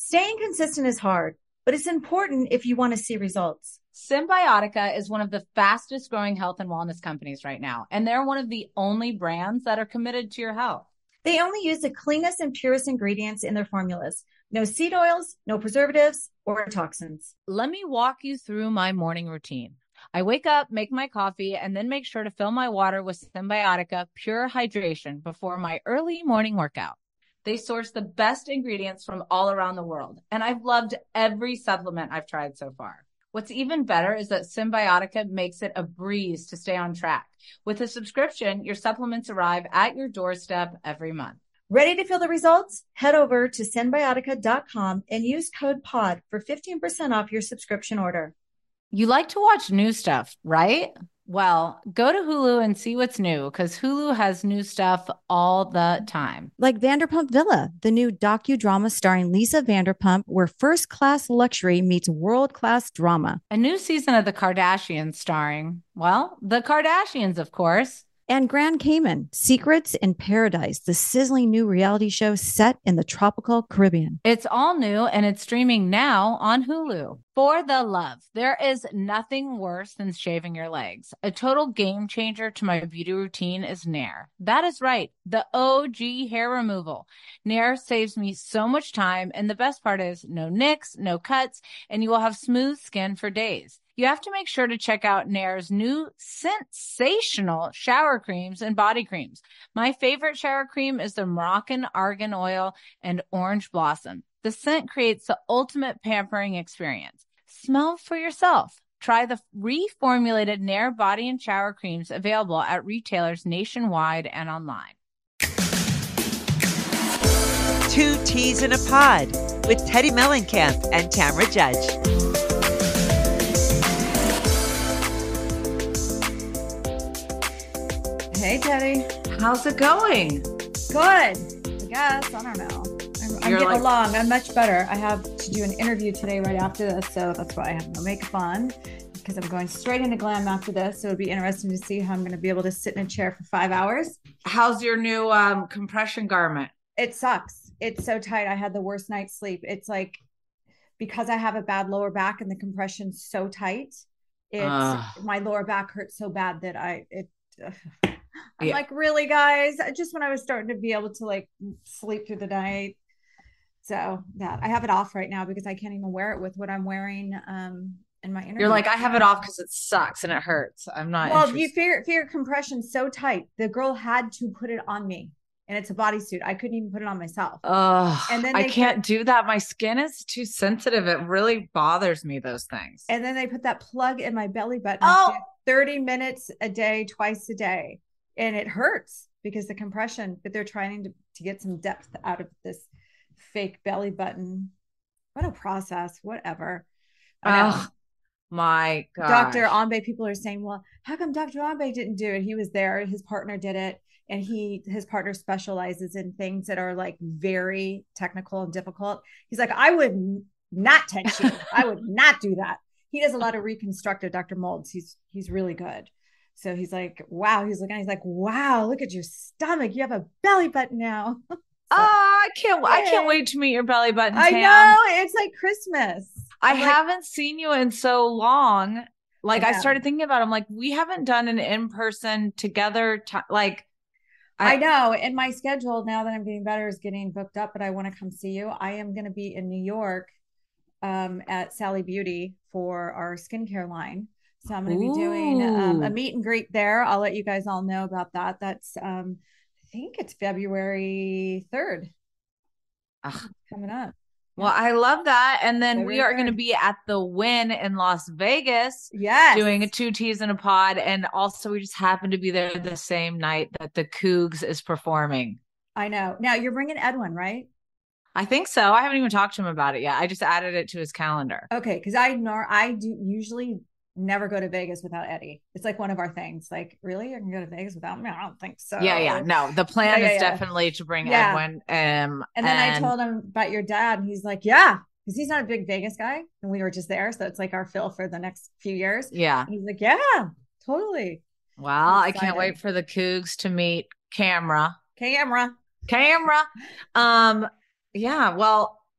Staying consistent is hard, but it's important if you want to see results. Symbiotica is one of the fastest growing health and wellness companies right now, and they're one of the only brands that are committed to your health. They only use the cleanest and purest ingredients in their formulas. No seed oils, no preservatives, or toxins. Let me walk you through my morning routine. I wake up, make my coffee, and then make sure to fill my water with Symbiotica Pure Hydration before my early morning workout. They source the best ingredients from all around the world, and I've loved every supplement I've tried so far. What's even better is that Symbiotica makes it a breeze to stay on track. With a subscription, your supplements arrive at your doorstep every month. Ready to feel the results? Head over to symbiotica.com and use code POD for 15% off your subscription order. You like to watch new stuff, right? Well, go to Hulu and see what's new because Hulu has new stuff all the time. Like Vanderpump Villa, the new docudrama starring Lisa Vanderpump, where first-class luxury meets world-class drama. A new season of The Kardashians starring, well, the Kardashians, of course. And Grand Cayman, Secrets in Paradise, the sizzling new reality show set in the tropical Caribbean. It's all new and it's streaming now on Hulu. For the love, there is nothing worse than shaving your legs. A total game changer to my beauty routine is Nair. That is right, the OG hair removal. Nair saves me so much time, and the best part is no nicks, no cuts, and you will have smooth skin for days. You have to make sure to check out Nair's new sensational shower creams and body creams. My favorite shower cream is the Moroccan Argan Oil and Orange Blossom. The scent creates the ultimate pampering experience. Smell for yourself. Try the reformulated Nair body and shower creams available at retailers nationwide and online. Two Teas in a Pod with Teddy Mellencamp and Tamra Judge. Hey, Teddy. How's it going? Good. I guess. I don't know. I'm getting along. I'm much better. I have to do an interview today right after this, so that's why I have no makeup on, because I'm going straight into glam after this. So it'll be interesting to see how I'm going to be able to sit in a chair for 5 hours. How's your new compression garment? It sucks. It's so tight. I had the worst night's sleep. It's like, because I have a bad lower back and the compression's so tight, my lower back hurts so bad that I'm like, really, guys? Just when I was starting to be able to like sleep through the night. So that I have it off right now because I can't even wear it with what I'm wearing in my interview. You're like, I have it off because it sucks and it hurts. I'm not. Well, you figure compression so tight. The girl had to put it on me, and it's a bodysuit. I couldn't even put it on myself. And then I can't do that. My skin is too sensitive. It really bothers me, those things. And then they put that plug in my belly button. 30 minutes a day, twice a day. And it hurts because the compression, but they're trying to get some depth out of this fake belly button. What a process, whatever. Oh my God. Dr. Ambe, people are saying, well, how come Dr. Ambe didn't do it? He was there, his partner did it. And his partner specializes in things that are like very technical and difficult. He's like, I would not touch you. I would not do that. He does a lot of reconstructive, Dr. Molds. He's really good. So he's like, wow. He's looking, he's like, wow, look at your stomach. You have a belly button now. So, I can't wait to meet your belly button, Tam. I know. It's like Christmas. I haven't seen you in so long. Like I started thinking about it. I'm like, we haven't done an in-person together. I know. And my schedule, now that I'm getting better, is getting booked up, but I want to come see you. I am going to be in New York at Sally Beauty for our skincare line. So I'm going to be doing a meet and greet there. I'll let you guys all know about that. That's, I think it's February 3rd. Coming up. Well, I love that. And then we are going to be at the Wynn in Las Vegas. Yes. Doing a Two Teas in a Pod. And also we just happen to be there the same night that the Cougs is performing. I know. Now you're bringing Edwin, right? I think so. I haven't even talked to him about it yet. I just added it to his calendar. Okay. Because I do usually never go to Vegas without Eddie. It's like one of our things. Like, really? I can go to Vegas without me? I don't think so. Yeah. No, the plan is definitely to bring Edwin. And then I told him about your dad, and he's like, yeah, because he's not a big Vegas guy. And we were just there. So it's like our fill for the next few years. Yeah. And he's like, yeah, totally. Well, I can't wait for the Cougs to meet Camera. Camera. Yeah. Well,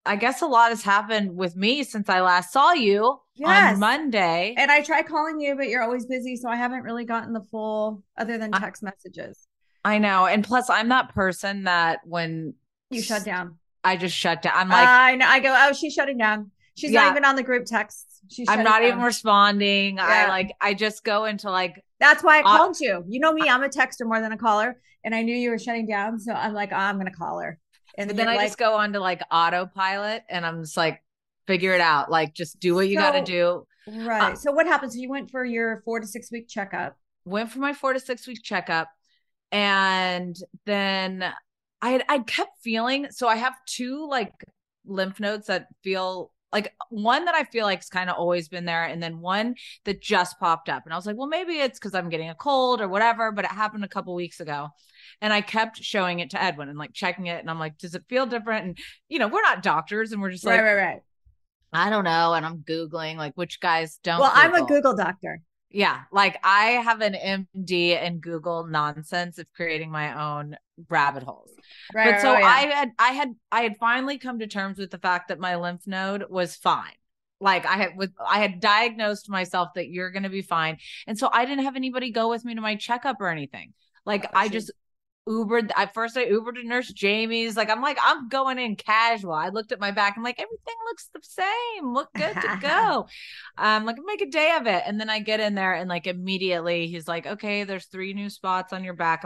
I guess a lot has happened with me since I last saw you on Yes. Monday. And I try calling you, but you're always busy. So I haven't really gotten the full other than I, text messages. I know. And plus, I'm that person that when You shut down. I just shut down, I'm like, I know. I go, oh, she's shutting down. She's not yeah, even on the group texts. She's I'm shutting not even down. responding. Yeah. I just go into like, That's why I uh, called you. You know me, I'm a texter more than a caller. And I knew you were shutting down. So I'm like, oh, I'm going to call her. And but then then you're I like, just go on to like autopilot and I'm just like, figure it out. Like, just do what you got to so, do. Uh, right. So what happens? So you went for your 4 to 6 week checkup. Went for my 4 to 6 week checkup. And then I kept feeling, so I have two like lymph nodes that feel like one that I feel like has kind of always been there, and then one that just popped up. And I was like, well, maybe it's because I'm getting a cold or whatever, but it happened a couple weeks ago. And I kept showing it to Edwin and like checking it. And I'm like, does it feel different? And, we're not doctors and we're just Right, like, right, right. I don't know. And I'm Googling like which guys Well, don't I'm a Google. Google doctor. Yeah, like I have an MD in Google nonsense of creating my own rabbit holes. Right, But right, so oh, yeah. I had finally come to terms with the fact that my lymph node was fine. Like I had diagnosed myself that you're going to be fine. And so I didn't have anybody go with me to my checkup or anything. Like Oh, I shoot. just Ubered. I Ubered to Nurse Jamie's. Like I'm going in casual. I looked at my back. I'm like, everything looks the same. Look good to go. Like make a day of it. And then I get in there and like immediately he's like, okay, there's 3 new spots on your back.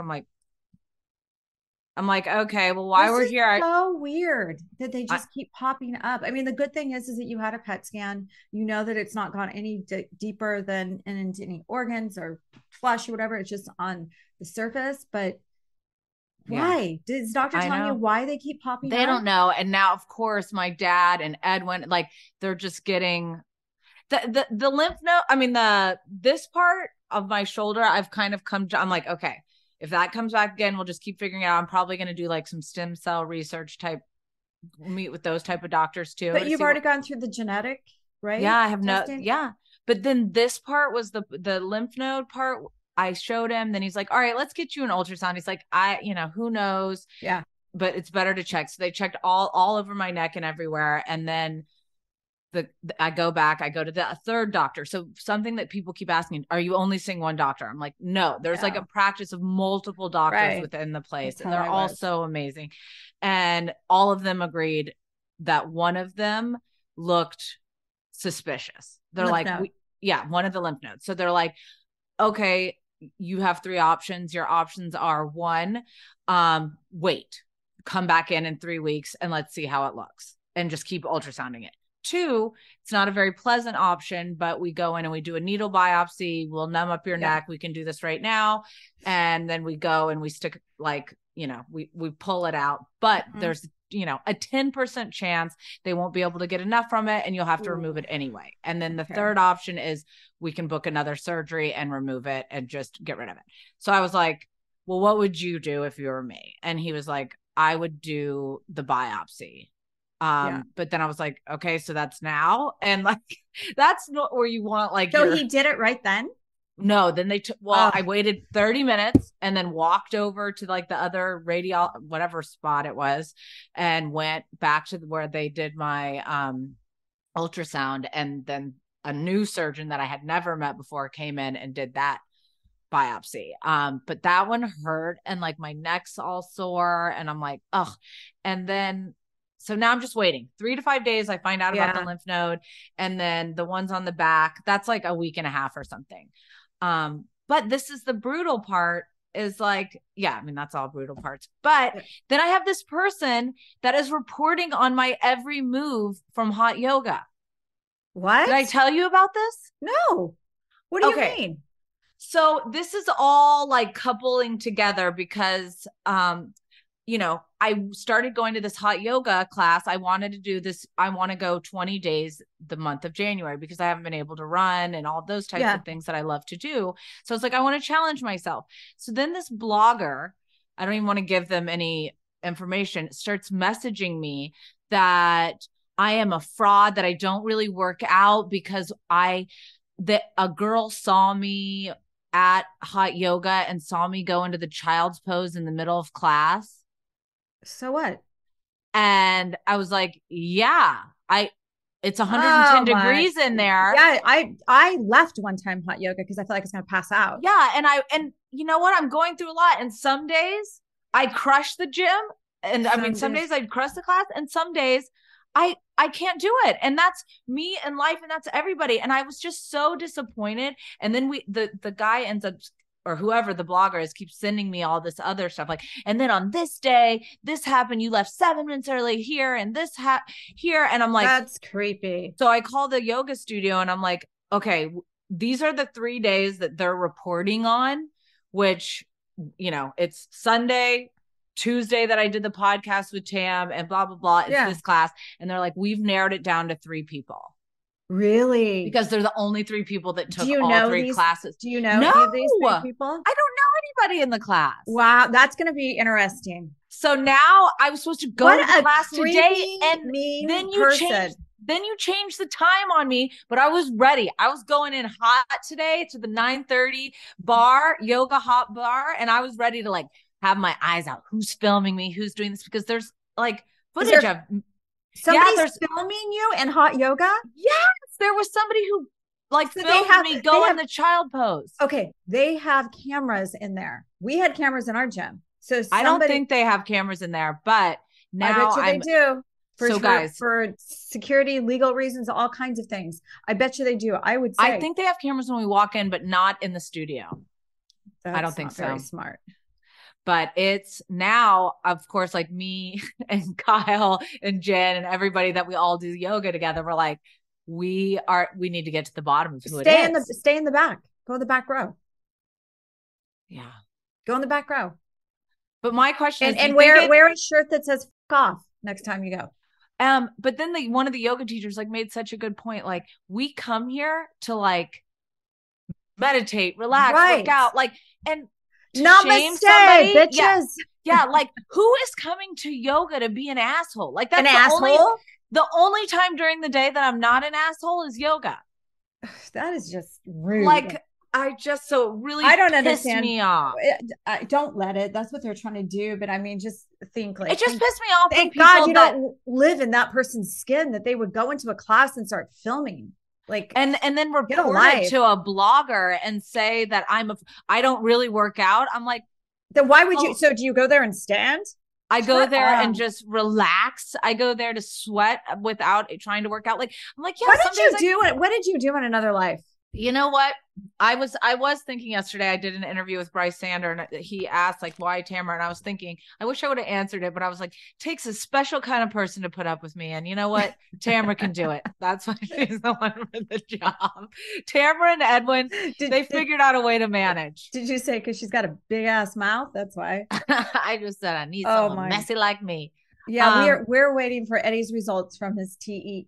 I'm like, okay, well, while This we're is here, so weird that they I just keep popping up. I mean, the good thing is that you had a PET scan. You know that it's not gone any deeper than into any organs or flesh or whatever. It's just on the surface. But yeah, why? Is doctor I telling you know. why they keep popping They up? don't know. And now, of course, my dad and Edwin, like they're just getting the lymph node. I mean, this part of my shoulder, I've kind of come to, I'm like, okay, if that comes back again, we'll just keep figuring it out. I'm probably going to do like some stem cell research type, meet with those type of doctors too But to you've see what. already gone through the genetic, Yeah, right? I have no. Testing. Yeah, but then this part was the lymph node part. I showed him. Then he's like, all right, let's get you an ultrasound. He's like, who knows, Yeah. but it's better to check. So they checked all over my neck and everywhere, and then I go back, I go to the third doctor. So something that people keep asking, are you only seeing one doctor? I'm like, no, there's like a No. practice of multiple doctors Right. within the place, That's and how they're I all was. so amazing. And all of them agreed that one of them looked suspicious. They're Lymph like, node. yeah, one of the lymph nodes. So they're like, okay, you have 3 options. Your options are 1, wait, come back in 3 weeks and let's see how it looks and just keep ultrasounding it. 2, it's not a very pleasant option, but we go in and we do a needle biopsy. We'll numb up your Yeah. neck. We can do this right now. And then we go and we stick like, we pull it out, but there's, a 10% chance they won't be able to get enough from it and you'll have to remove it anyway. And then the third option is we can book another surgery and remove it and just get rid of it. So I was like, well, what would you do if you were me? And he was like, I would do the biopsy. Yeah. But then I was like, okay, so that's now. And like, that's not where you want like So he did it right then? no, then they took, I waited 30 minutes and then walked over to like the other whatever spot it was, and went back to where they did my ultrasound. And then a new surgeon that I had never met before came in and did that biopsy. But that one hurt and like my neck's all sore and I'm like, ugh. And then so now I'm just waiting 3 to 5 days. I find out about the lymph node, and then the ones on the back, that's like a week and a half or something. But this is the brutal part is like, yeah, I mean, that's all brutal parts. But then I have this person that is reporting on my every move from hot yoga. What? Did I tell you about this? No. What do you mean? So this is all like coupling together because, I started going to this hot yoga class. I wanted to do this. I want to go 20 days the month of January because I haven't been able to run and all those types of things that I love to do. So it's like, I want to challenge myself. So then this blogger, I don't even want to give them any information, starts messaging me that I am a fraud, that I don't really work out because that a girl saw me at hot yoga and saw me go into the child's pose in the middle of class. So what? And I was like, yeah, it's 110 Oh degrees in there. Yeah, I left one time hot yoga because I felt like I was gonna pass out. Yeah. And you know what? I'm going through a lot. And some days I crush the gym. And some days I crush the class, and some days I can't do it. And that's me in life, and that's everybody. And I was just so disappointed. And then the guy ends up, or whoever the blogger is, keeps sending me all this other stuff. Like, and then on this day, this happened. You left 7 minutes early here, and this here. And I'm like, that's creepy. So I call the yoga studio and I'm like, okay, these are the 3 days that they're reporting on, which, it's Sunday, Tuesday that I did the podcast with Tam, and blah, blah, blah. It's this class. And they're like, we've narrowed it down to 3 people. Really? Because they're the only 3 people that took all 3 classes. Do you know any of these 3 people? I don't know anybody in the class. Wow, that's going to be interesting. So now I was supposed to go to the class today, and then you changed the time on me, but I was ready. I was going in hot today to the 9:30 bar, yoga hot bar, and I was ready to like have my eyes out. Who's filming me? Who's doing this? Because there's like footage of somebody's filming you in hot yoga. Yes, there was somebody who filmed me going the child pose. Okay, they have cameras in there. We had cameras in our gym. So I don't think they have cameras in there, but now I bet you they do. For security, legal reasons, all kinds of things. I bet you they do. I would say. I think they have cameras when we walk in, but not in the studio. I don't think so. Very smart. But it's now, of course, like me and Kyle and Jen and everybody that we all do yoga together. We're like, we need to get to the bottom of who it is. Stay in the back. Go in the back row. Yeah. Go in the back row. But my question is, and wear a shirt that says "f off" next time you go. But then one of the yoga teachers made such a good point. Like, we come here to like meditate, relax, work out, and namaste, bitches. Yeah, like, who is coming to yoga to be an asshole? Like, that's an asshole. The only time during the day that I'm not an asshole is yoga. That is just rude. Like, I don't understand. Me off. I don't let it. That's what they're trying to do. But I mean, just think it just pissed me off. Thank God you don't live in that person's skin, that they would go into a class and start filming. Like, and then report it to a blogger and say that I don't really work out. I'm like, then why would you? So do you go there and stand? I go there and just relax. I go there to sweat without trying to work out. Like, I'm like, yeah. What did you do in another life? You know what? I was thinking yesterday, I did an interview with Bryce Sander, and he asked like, why Tamara? And I was thinking, I wish I would have answered it, but I was like, takes a special kind of person to put up with me. And you know what? Tamara can do it. That's why she's the one for the job. Tamara and Edwin, they figured out a way to manage. Did you say, cause she's got a big ass mouth? That's why. I just said, I need someone messy like me. Yeah. We're waiting for Eddie's results from his TEE,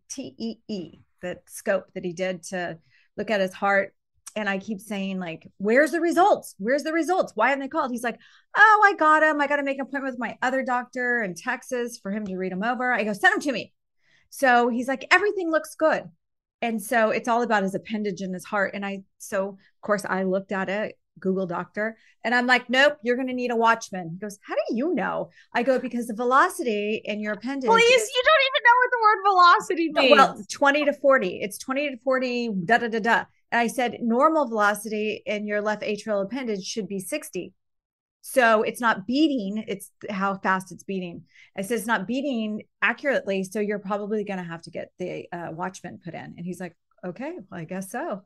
the scope that he did to look at his heart. And I keep saying, like, where's the results? Where's the results? Why haven't they called? He's like, oh, I got him. I got to make an appointment with my other doctor in Texas for him to read them over. I go, send them to me. So he's like, everything looks good. And so it's all about his appendage in his heart. And so of course I looked at it, Google doctor, and I'm like, nope, you're going to need a Watchman. He goes, how do you know? I go, because the velocity in your appendage. Please, you don't even know what the word velocity means. Well, 20 to 40. It's 20 to 40, da, da, da, da. And I said, normal velocity in your left atrial appendage should be 60. So it's not beating. It's how fast it's beating. I said, it's not beating accurately. So you're probably going to have to get the Watchman put in. And he's like, okay, well, I guess so.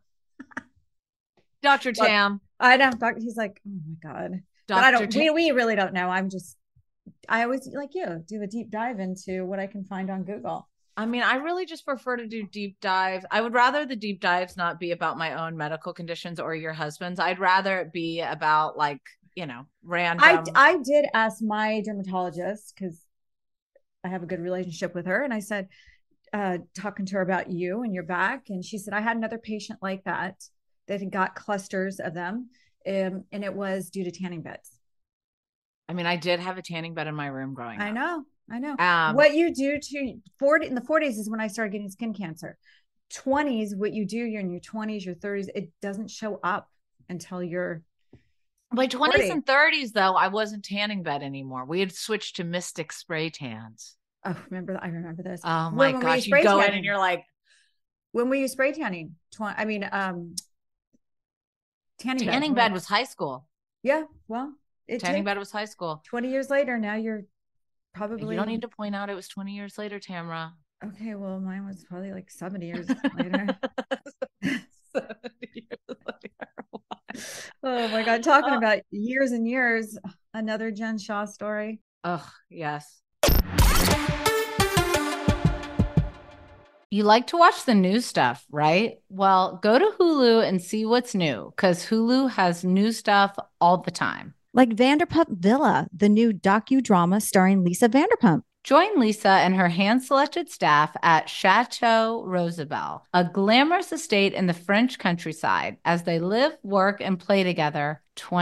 Dr. Tam. I know. He's like, oh my God. But I don't, we really don't know. I always, like you, do a deep dive into what I can find on Google. I mean, I really just prefer to do deep dives. I would rather the deep dives not be about my own medical conditions or your husband's. I'd rather it be about, like, random. I did ask my dermatologist, because I have a good relationship with her. And I said, talking to her about you and your back. And she said, I had another patient like that had got clusters of them. And it was due to tanning beds. I mean, I did have a tanning bed in my room growing up. I know. What you do in the 40s is when I started getting skin cancer. 20s, what you do, you're in your 20s, your 30s, it doesn't show up until you're my 20s and 30s, though. I wasn't tanning bed anymore. We had switched to Mystic spray tans. Oh, I remember this. Oh my When gosh, you go in and you're like, when were you spray tanning? tanning bed was high school. Yeah, well, Tanning bed was high school. 20 years later, now you're You probably. don't need to point out it was 20 years later, Tamra. Okay, well, mine was probably like 70 years later. 70 years later. Oh my God, talking about years and years. Another Jen Shah story. Oh, yes. You like to watch the new stuff, right? Well, go to Hulu and see what's new, because Hulu has new stuff all the time. Like Vanderpump Villa, the new docudrama starring Lisa Vanderpump. Join Lisa and her hand-selected staff at Chateau Rosabelle, a glamorous estate in the French countryside, as they live, work, and play together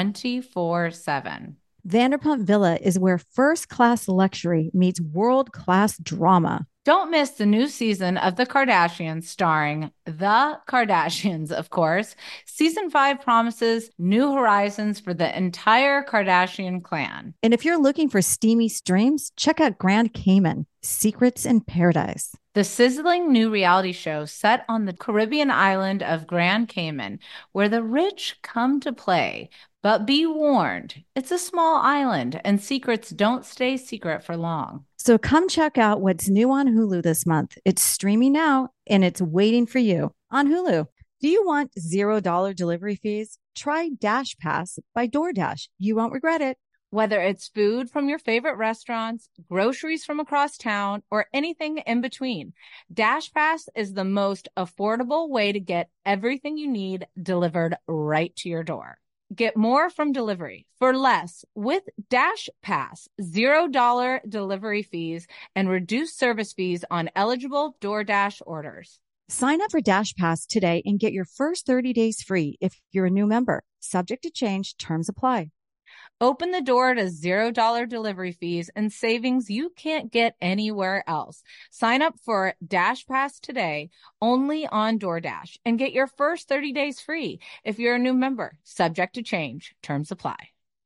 24/7. Vanderpump Villa is where first-class luxury meets world-class drama. Don't miss the new season of The Kardashians, starring The Kardashians, of course. Season 5 promises new horizons for the entire Kardashian clan. And if you're looking for steamy streams, check out Grand Cayman, Secrets in Paradise. The sizzling new reality show set on the Caribbean island of Grand Cayman, where the rich come to play. But be warned, it's a small island and secrets don't stay secret for long. So come check out what's new on Hulu this month. It's streaming now and it's waiting for you on Hulu. Do you want $0 delivery fees? Try Dash Pass by DoorDash. You won't regret it. Whether it's food from your favorite restaurants, groceries from across town, or anything in between, DashPass is the most affordable way to get everything you need delivered right to your door. Get more from delivery for less with DashPass, $0 delivery fees, and reduced service fees on eligible DoorDash orders. Sign up for Dash Pass today and get your first 30 days free if you're a new member. Subject to change, terms apply. Open the door to $0 delivery fees and savings you can't get anywhere else. Sign up for Dash Pass today only on DoorDash and get your first 30 days free if you're a new member. Subject to change. Terms apply.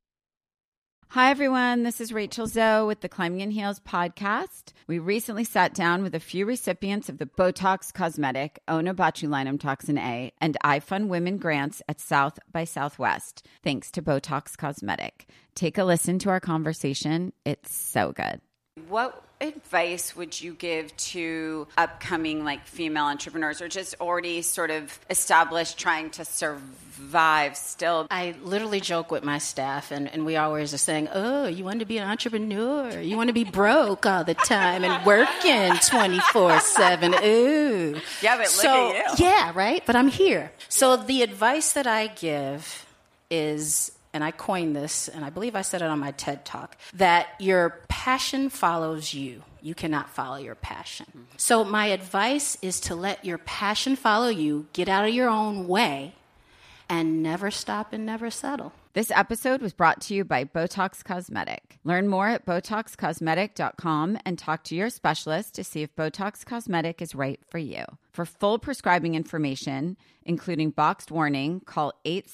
Hi, everyone. This is Rachel Zoe with the Climbing in Heels podcast. We recently sat down with a few recipients of the Botox Cosmetic, Onabotulinum Toxin A, and iFund Women grants at South by Southwest, thanks to Botox Cosmetic. Take a listen to our conversation. It's so good. What advice would you give to upcoming female entrepreneurs or just already sort of established trying to survive still? I literally joke with my staff and we always are saying, oh, you want to be an entrepreneur? You want to be broke all the time and working 24/7. Ooh. Yeah, but look at you. Yeah, right? But I'm here. So the advice that I give is, and I coined this, and I believe I said it on my TED Talk, that your passion follows you. You cannot follow your passion. Mm-hmm. So my advice is to let your passion follow you, get out of your own way, and never stop and never settle. This episode was brought to you by Botox Cosmetic. Learn more at BotoxCosmetic.com and talk to your specialist to see if Botox Cosmetic is right for you. For full prescribing information, including boxed warning, call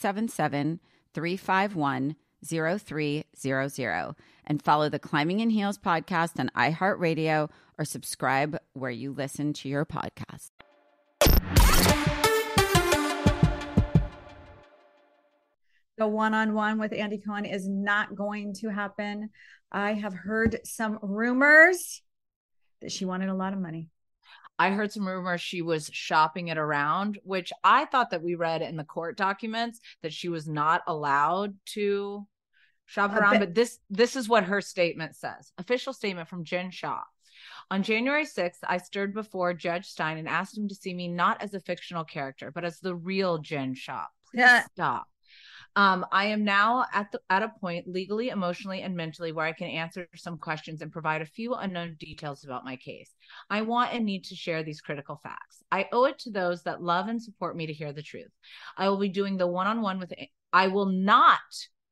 877-351-0300 and follow the Climbing in Heels podcast on iHeartRadio or subscribe where you listen to your podcast. The one-on-one with Andy Cohen is not going to happen. I have heard some rumors that she wanted a lot of money. I heard some rumors she was shopping it around, which I thought that we read in the court documents that she was not allowed to shop around. But this is what her statement says. Official statement from Jen Shah. On January 6th, I stood before Judge Stein and asked him to see me not as a fictional character, but as the real Jen Shah. Please stop. I am now at a point legally, emotionally, and mentally where I can answer some questions and provide a few unknown details about my case. I want and need to share these critical facts. I owe it to those that love and support me to hear the truth. I will be doing the one-on-one with. I will not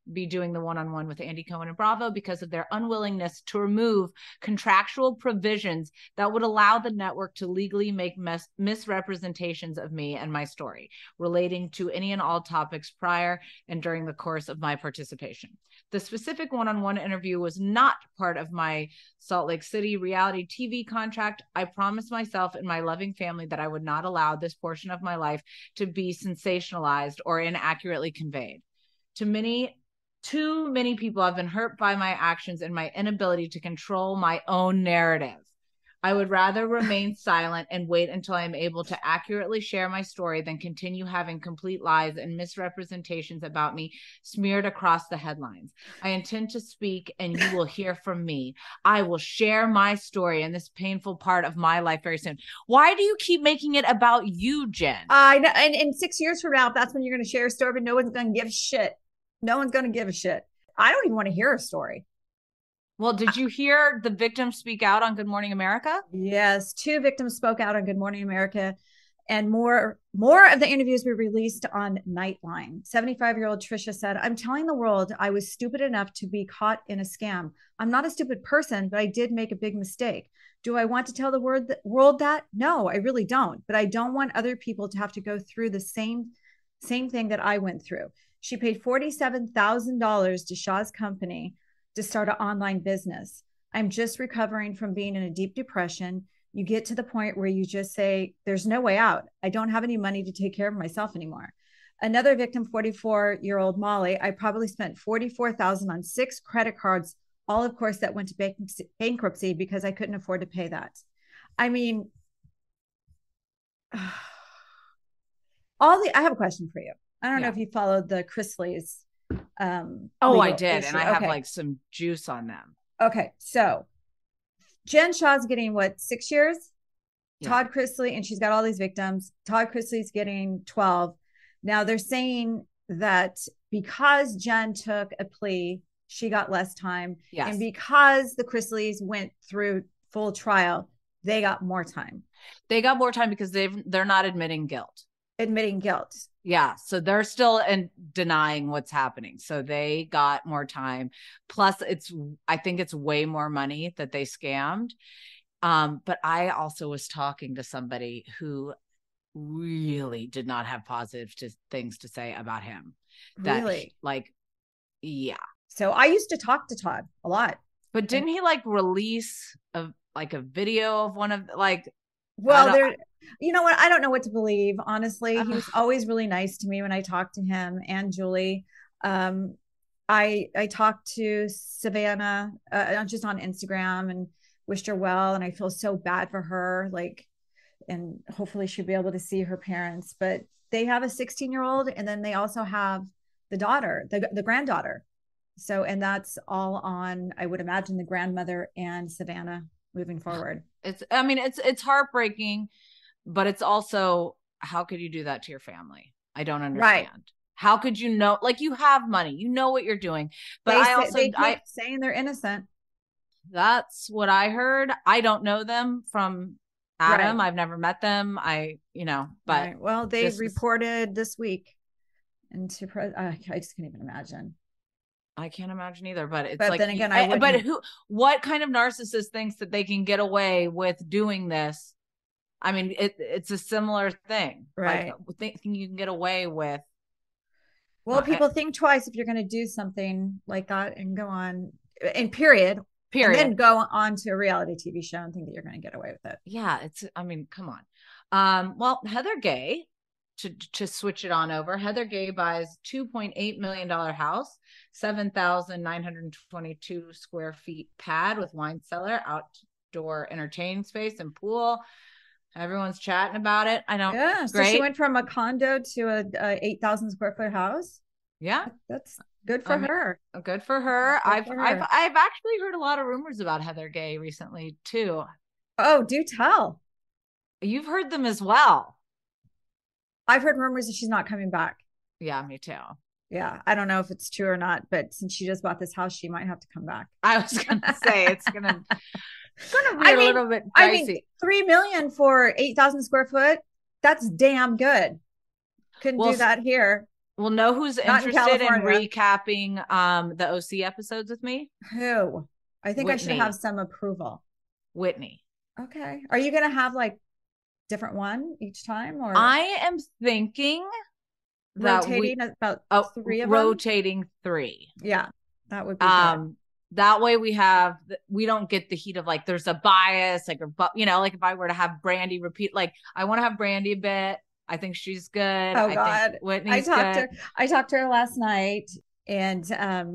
be doing the one-on-one with Andy Cohen and Bravo because of their unwillingness to remove contractual provisions that would allow the network to legally make misrepresentations of me and my story relating to any and all topics prior and during the course of my participation. The specific one-on-one interview was not part of my Salt Lake City reality TV contract. I promised myself and my loving family that I would not allow this portion of my life to be sensationalized or inaccurately conveyed. Too many people have been hurt by my actions and my inability to control my own narrative. I would rather remain silent and wait until I am able to accurately share my story than continue having complete lies and misrepresentations about me smeared across the headlines. I intend to speak and you will hear from me. I will share my story and this painful part of my life very soon. Why do you keep making it about you, Jen? I know. And in 6 years from now, that's when you're going to share a story, but no one's going to give a shit. No one's going to give a shit. I don't even want to hear a story. Well, did you hear the victims speak out on Good Morning America? Yes. 2 victims spoke out on Good Morning America, and more of the interviews were released on Nightline. 75-year-old Trisha said, I'm telling the world I was stupid enough to be caught in a scam. I'm not a stupid person, but I did make a big mistake. Do I want to tell the world that? No, I really don't. But I don't want other people to have to go through the same thing that I went through. She paid $47,000 to Shah's company to start an online business. I'm just recovering from being in a deep depression. You get to the point where you just say, there's no way out. I don't have any money to take care of myself anymore. Another victim, 44-year-old Molly, I probably spent $44,000 on 6 credit cards, all of course that went to bankruptcy because I couldn't afford to pay that. I mean, I have a question for you. I don't know if you followed the Chrisleys. I did. Issue. And I have like some juice on them. Okay. So Jen Shah's getting 6 years? Yeah. Todd Chrisley, and she's got all these victims. Todd Chrisley's getting 12. Now they're saying that because Jen took a plea, she got less time. Yes. And because the Chrisleys went through full trial, they got more time. They got more time because they're not admitting guilt. Yeah. So they're still denying what's happening. So they got more time. Plus I think it's way more money that they scammed. But I also was talking to somebody who really did not have positive things to say about him. Really? Yeah. So I used to talk to Todd a lot. But didn't he release a video of one of well, you know what? I don't know what to believe. Honestly, he was always really nice to me when I talked to him and Julie. I talked to Savannah just on Instagram and wished her well. And I feel so bad for her. And hopefully she'll be able to see her parents, but they have a 16-year-old. And then they also have the daughter, the granddaughter. So, and that's all on, I would imagine, the grandmother and Savannah moving forward. It's heartbreaking, but it's also, how could you do that to your family? I don't understand. Right. How could you know? You have money, you know what you're doing, but they keep saying they're innocent. That's what I heard. I don't know them from Adam. Right. I've never met them. But right. Well, they reported this week I just can't even imagine. I can't imagine either, but it's then again, what kind of narcissist thinks that they can get away with doing this? I mean, it's a similar thing, right? Thinking you can get away with. Well, people think twice if you're going to do something like that and go on, and period. And then go on to a reality TV show and think that you're going to get away with it. Yeah. Come on. Well, Heather Gay, to switch it on over, Heather Gay buys $2.8 million house, 7,922 square feet pad with wine cellar, outdoor entertaining space, and pool. Everyone's chatting about it. I know. Yeah. So she went from a condo to a 8,000 square foot house. Yeah. That's good for her. Good for her. I've actually heard a lot of rumors about Heather Gay recently too. Oh, do tell. You've heard them as well. I've heard rumors that she's not coming back. Yeah, me too. Yeah. I don't know if it's true or not, but since she just bought this house, she might have to come back. I was going to say it's going to be a little bit dicey. $3 million for 8,000 square foot. That's damn good. Couldn't do that here. Well, know who's Not in interested in California. recapping the OC episodes with me? Who? I think I should Whitney. have some approval. Whitney. Okay. Are you going to have like different one each time, or I am thinking that rotating about 3 of them? rotating 3. Yeah, that would be good. That way we don't get the heat of like there's a bias, like, you know, like if I were to have Brandy repeat, like I want to have Brandy a bit. I think she's good. Oh God, Whitney's good. I talked to her last night, and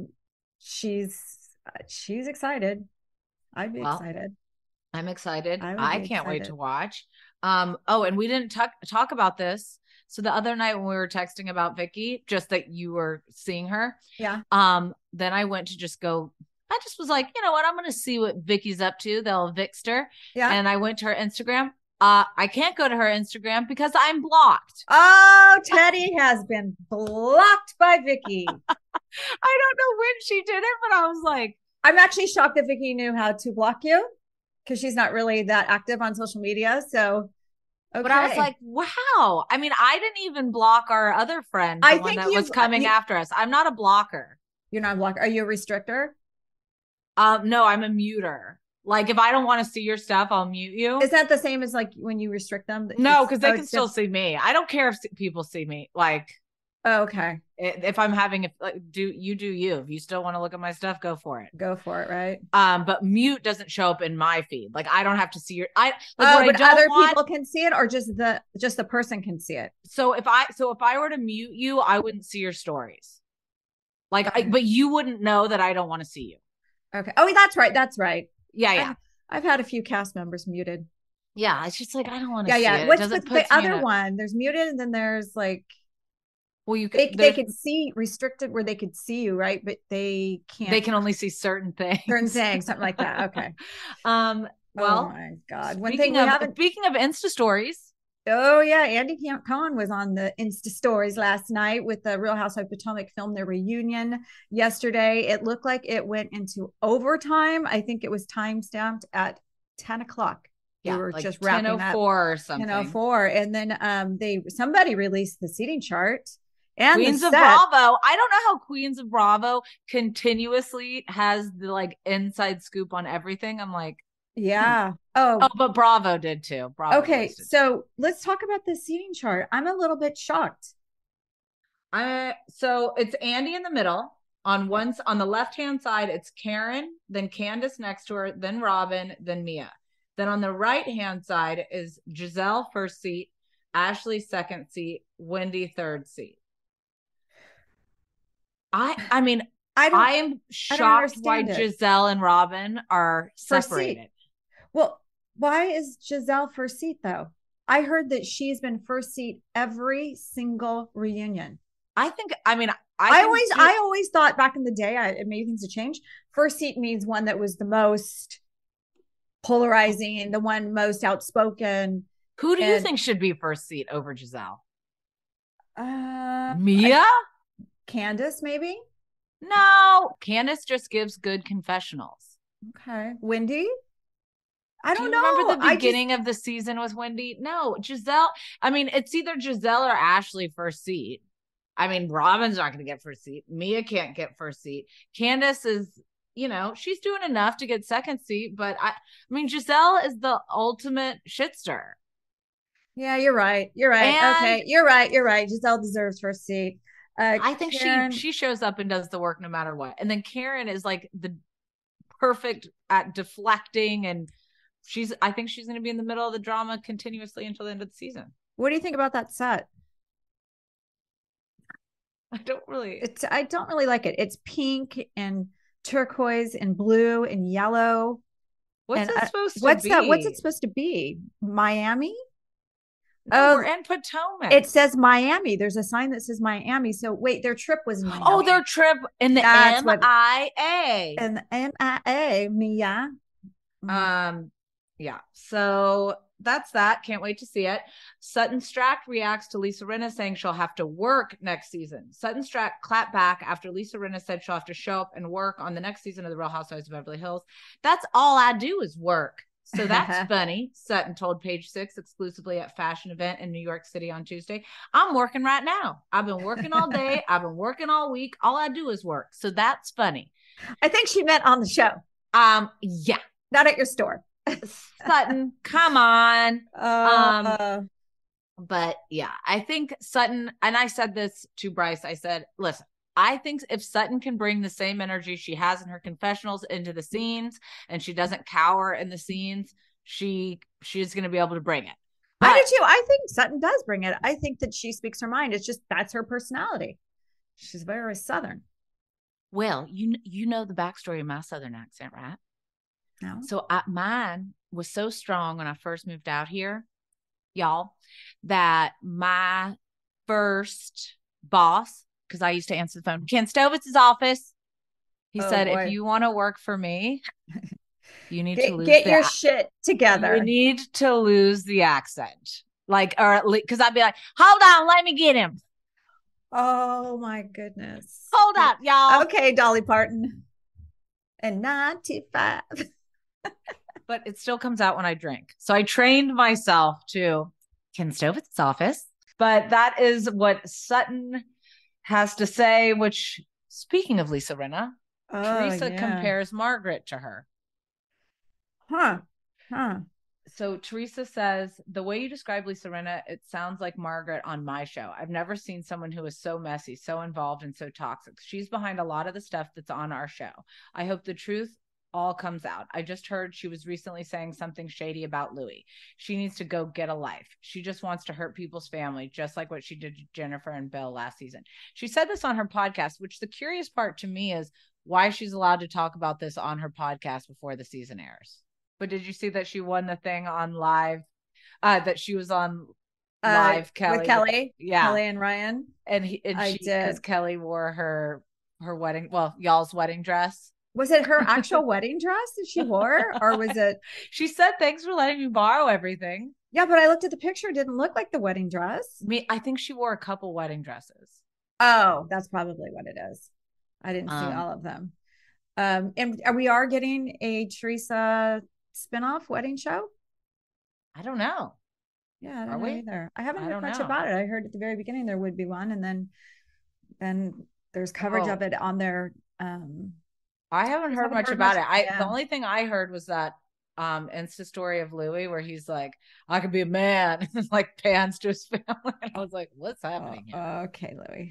she's excited. I'd be excited. I'm excited. I can't wait to watch. Oh, and we didn't talk about this. So the other night when we were texting about Vicky, just that you were seeing her. Yeah. Then I went to I just was like, you know what? I'm going to see what Vicky's up to. They'll Vixed her. Yeah. And I went to her Instagram. I can't go to her Instagram because I'm blocked. Oh, Teddy has been blocked by Vicky. I don't know when she did it, but I was like, I'm actually shocked that Vicky knew how to block you because she's not really that active on social media. So, okay. But I was like, wow. I mean, I didn't even block our other friend, the one that was coming after us. I'm not a blocker. You're not a blocker. Are you a restrictor? No, I'm a muter. Like if I don't want to see your stuff, I'll mute you. Is that the same as like when you restrict them? No, because they can still see me. I don't care if people see me. Like, oh, okay. If I'm having, do you. If you still want to look at my stuff, go for it. Go for it, right? But mute doesn't show up in my feed. Like I don't have to see your. But other people can see it, or just the person can see it. So if I were to mute you, I wouldn't see your stories. Like, but you wouldn't know that I don't want to see you. Okay. Oh, that's right. That's right. Yeah. I've had a few cast members muted. Yeah, it's just like I don't want to. Yeah. What's the other one? There's muted, and then there's like. Well, they could see restricted where they could see you, right? But they can't. They can only see certain things. Something like that. Okay. Well, oh my God. Speaking of Insta stories. Oh yeah, Andy Cohen was on the Insta stories last night with the Real Housewives of Potomac filmed their reunion yesterday. It looked like it went into overtime. I think it was time stamped at 10 o'clock. Yeah, we were like just wrapping up 10:04 or something. 10:04, and then somebody released the seating chart. And Queens of Bravo. I don't know how Queens of Bravo continuously has the like inside scoop on everything. I'm like, yeah. Oh, but Bravo did too. Bravo okay, so let's talk about the seating chart. I'm a little bit shocked. So it's Andy in the middle. On the left-hand side, it's Karen, then Candace next to her, then Robin, then Mia. Then on the right-hand side is Giselle first seat, Ashley second seat, Wendy third seat. I mean, I am shocked why Giselle and Robin are separated. Well, why is Giselle first seat though? I heard that she's been first seat every single reunion. I always thought back in the day, maybe things have changed. First seat means one that was the most polarizing, the one most outspoken. Who do you think should be first seat over Giselle? Mia? Candace, maybe? No, Candace just gives good confessionals. Okay. Wendy? I don't know. Remember the beginning of the season with Wendy? No, Giselle. I mean, it's either Giselle or Ashley first seat. I mean, Robin's not going to get first seat. Mia can't get first seat. Candace is, she's doing enough to get second seat. But I mean, Giselle is the ultimate shitster. Yeah, you're right. Okay, you're right. Giselle deserves first seat. I think Karen, she shows up and does the work no matter what. And then Karen is like the perfect at deflecting, and I think she's going to be in the middle of the drama continuously until the end of the season. What do you think about that set? I don't really like it. It's pink and turquoise and blue and yellow. What's it supposed to be? What's it supposed to be? Miami? No, we're in Potomac. It says Miami. There's a sign that says Miami. So wait, their trip was in Miami. Oh, their trip in the MIA. In the MIA, Mia. Yeah. So that's that. Can't wait to see it. Sutton Strack reacts to Lisa Rinna saying she'll have to work next season. Sutton Strack clapped back after Lisa Rinna said she'll have to show up and work on the next season of The Real Housewives of Beverly Hills. That's all I do is work. So that's funny. Sutton told Page Six exclusively at fashion event in New York City on Tuesday. I'm working right now. I've been working all day. I've been working all week. All I do is work. So that's funny. I think she meant on the show. Yeah. Not at your store. Sutton, come on. But yeah, I think Sutton, and I said this to Bryce, I said, listen, I think if Sutton can bring the same energy she has in her confessionals into the scenes, and she doesn't cower in the scenes, she's going to be able to bring it. But, I do too. I think Sutton does bring it. I think that she speaks her mind. It's just, that's her personality. She's very Southern. Well, you know the backstory of my Southern accent, right? No. So mine was so strong when I first moved out here, y'all, that my first boss, because I used to answer the phone, Ken Stovitz's office. He said, boy, if you want to work for me, you need to get your shit together. You need to lose the accent. Like, or at least, because I'd be like, hold on, let me get him. Oh my goodness. Hold up, y'all. Okay, Dolly Parton. And 95. But it still comes out when I drink. So I trained myself to Ken Stovitz's office. But that is what Sutton has to say, which, speaking of Lisa Rinna, Teresa compares Margaret to her. Huh. So Teresa says, the way you describe Lisa Rinna, it sounds like Margaret on my show. I've never seen someone who is so messy, so involved, and so toxic. She's behind a lot of the stuff that's on our show. I hope the truth all comes out. I just heard she was recently saying something shady about Louis. She needs to go get a life. She just wants to hurt people's family, just like what she did to Jennifer and Bill last season. She said this on her podcast, which the curious part to me is why she's allowed to talk about this on her podcast before the season airs. But did you see that she won the thing on live, that she was on live Kelly? With Kelly? Yeah. Kelly and Ryan? And she, because Kelly wore her wedding, well, y'all's wedding dress. Was it her actual wedding dress that she wore? Or was it? She said, thanks for letting me borrow everything. Yeah, but I looked at the picture. It didn't look like the wedding dress. I think she wore a couple wedding dresses. Oh, that's probably what it is. I didn't see all of them. And we are getting a Teresa spinoff wedding show? I don't know. Yeah, I don't know either. I haven't heard much about it. I heard at the very beginning there would be one, and then there's coverage of it on their I haven't heard much about it. The only thing I heard was that Insta story of Louis where he's like, I could be a man, and like pans to his family. And I was like, what's happening here? Okay, Louis.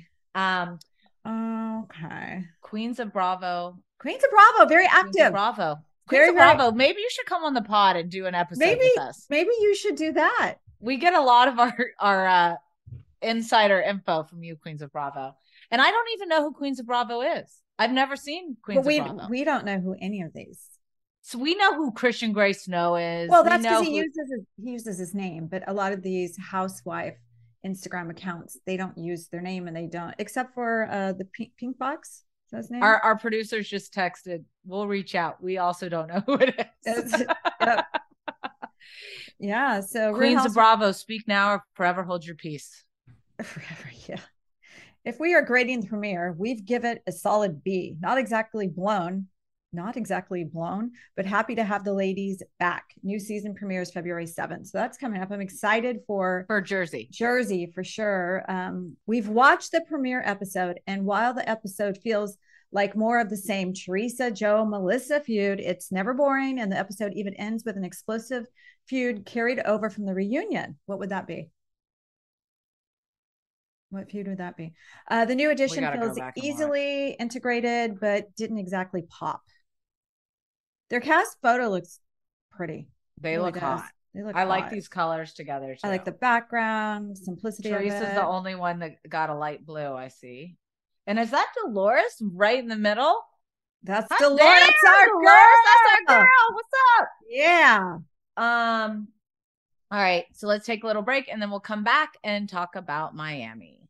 Okay. Queens of Bravo, very active. Queens of Bravo. Maybe you should come on the pod and do an episode with us. Maybe you should do that. We get a lot of our insider info from you, Queens of Bravo. And I don't even know who Queens of Bravo is. I've never seen Queens of Bravo. We don't know who any of these. So we know who Christian Grey Snow is. Well, that's because he uses his name, but a lot of these housewife Instagram accounts, they don't use their name, and they don't, except for the Pink Box. Is that his name? Our producers just texted, we'll reach out. We also don't know who it is. Yep. Yeah. So Queens of Bravo, speak now or forever hold your peace. Forever, yeah. If we are grading the premiere, we've given it a solid B. Not exactly blown, but happy to have the ladies back. New season premieres February 7th. So that's coming up. I'm excited for Jersey for sure. We've watched the premiere episode, and while the episode feels like more of the same Teresa, Joe, Melissa feud, it's never boring. And the episode even ends with an explosive feud carried over from the reunion. What would that be? What feud would that be? The new edition feels easily integrated, but didn't exactly pop. Their cast photo looks pretty. They look hot. I like these colors together too. I like the background, simplicity. Teresa's the only one that got a light blue, I see. And is that Dolores right in the middle? That's Dolores. That's our girl. That's our girl. What's up? Yeah. All right, so let's take a little break, and then we'll come back and talk about Miami.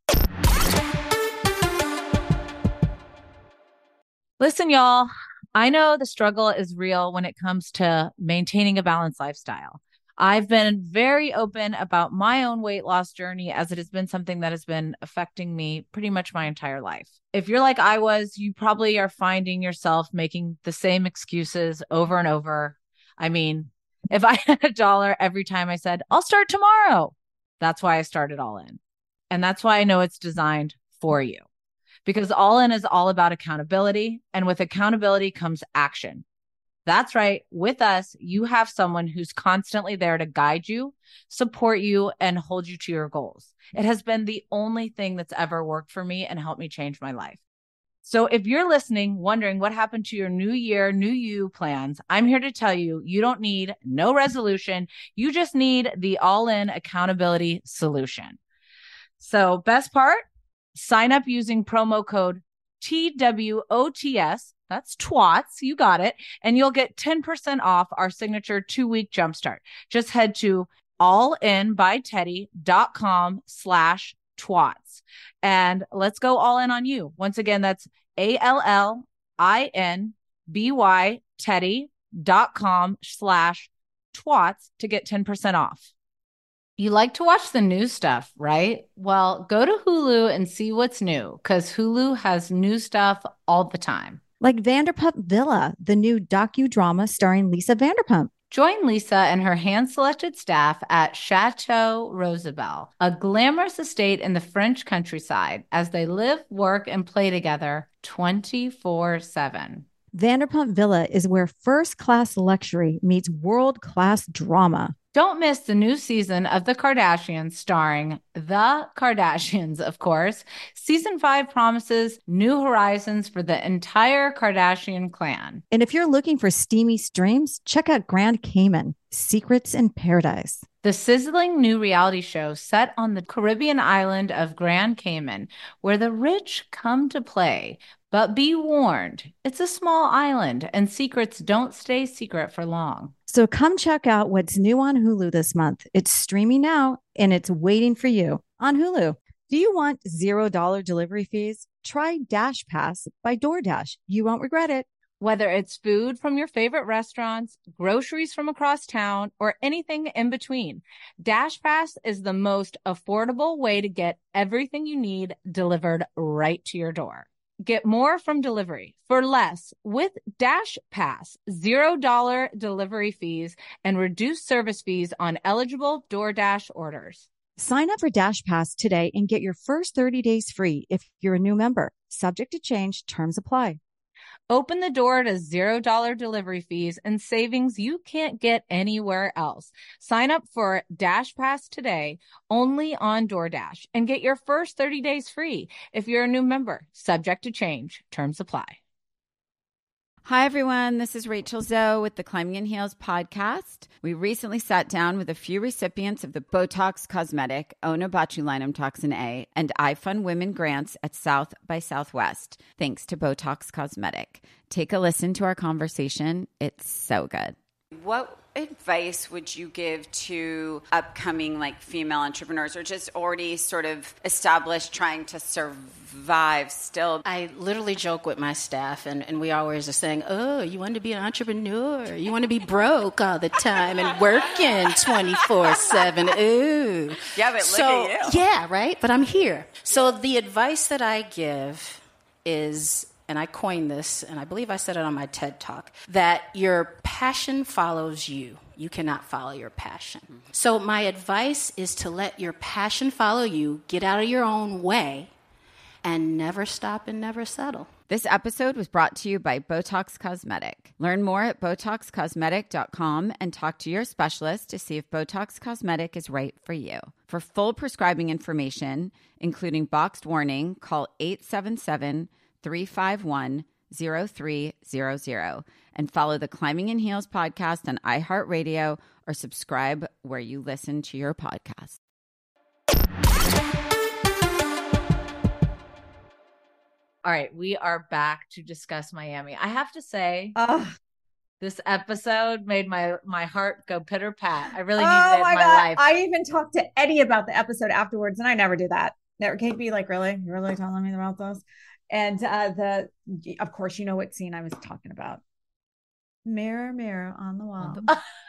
Listen, y'all, I know the struggle is real when it comes to maintaining a balanced lifestyle. I've been very open about my own weight loss journey, as it has been something that has been affecting me pretty much my entire life. If you're like I was, you probably are finding yourself making the same excuses over and over. I mean, If I had $1 every time I said, I'll start tomorrow, that's why I started All In. And that's why I know it's designed for you. Because All In is all about accountability. And with accountability comes action. That's right. With us, you have someone who's constantly there to guide you, support you, and hold you to your goals. It has been the only thing that's ever worked for me and helped me change my life. So if you're listening, wondering what happened to your new year, new you plans, I'm here to tell you, you don't need no resolution. You just need the All In accountability solution. So best part, sign up using promo code TWOTS. That's TWATS. You got it. And you'll get 10% off our signature 2-week jumpstart. Just head to allinbyteddy.com/twats. And let's go all in on you. Once again, that's ALLINBY Teddy.com/twats to get 10% off. You like to watch the new stuff, right? Well, go to Hulu and see what's new, because Hulu has new stuff all the time. Like Vanderpump Villa, the new docudrama starring Lisa Vanderpump. Join Lisa and her hand-selected staff at Chateau Rosabelle, a glamorous estate in the French countryside, as they live, work, and play together 24/7. Vanderpump Villa is where first-class luxury meets world-class drama. Don't miss the new season of The Kardashians, starring The Kardashians, of course. Season 5 promises new horizons for the entire Kardashian clan. And if you're looking for steamy streams, check out Grand Cayman, Secrets in Paradise. The sizzling new reality show set on the Caribbean island of Grand Cayman, where the rich come to play. But be warned, it's a small island and secrets don't stay secret for long. So come check out what's new on Hulu this month. It's streaming now and it's waiting for you on Hulu. Do you want $0 delivery fees? Try Dash Pass by DoorDash. You won't regret it. Whether it's food from your favorite restaurants, groceries from across town, or anything in between, DashPass is the most affordable way to get everything you need delivered right to your door. Get more from delivery for less with DashPass, $0 delivery fees, and reduced service fees on eligible DoorDash orders. Sign up for Dash Pass today and get your first 30 days free if you're a new member. Subject to change, terms apply. Open the door to $0 delivery fees and savings you can't get anywhere else. Sign up for Dash Pass today only on DoorDash and get your first 30 days free if you're a new member. Subject to change. Terms apply. Hi, everyone. This is Rachel Zoe with the Climbing in Heels podcast. We recently sat down with a few recipients of the Botox Cosmetic, Onabotulinum Toxin A, and iFund Women grants at South by Southwest, thanks to Botox Cosmetic. Take a listen to our conversation. It's so good. What advice would you give to upcoming female entrepreneurs or just already sort of established trying to survive still? I literally joke with my staff, and we always are saying, oh, you want to be an entrepreneur? You want to be broke all the time and working 24/7? Ooh. Yeah, but look at you. Yeah, right? But I'm here. So the advice that I give is, and I coined this, and I believe I said it on my TED Talk, that your passion follows you. You cannot follow your passion. So my advice is to let your passion follow you, get out of your own way, and never stop and never settle. This episode was brought to you by Botox Cosmetic. Learn more at BotoxCosmetic.com and talk to your specialist to see if Botox Cosmetic is right for you. For full prescribing information, including boxed warning, call 877-351-0300 and follow the Climbing in Heels podcast on iHeartRadio or subscribe where you listen to your podcast. All right, we are back to discuss Miami. I have to say, this episode made my heart go pitter pat. I really needed it in my life. I even talked to Eddie about the episode afterwards, and I never do that. Never. Kate be like, really? You're really telling me about this? And of course, you know what scene I was talking about. Mirror, mirror on the wall.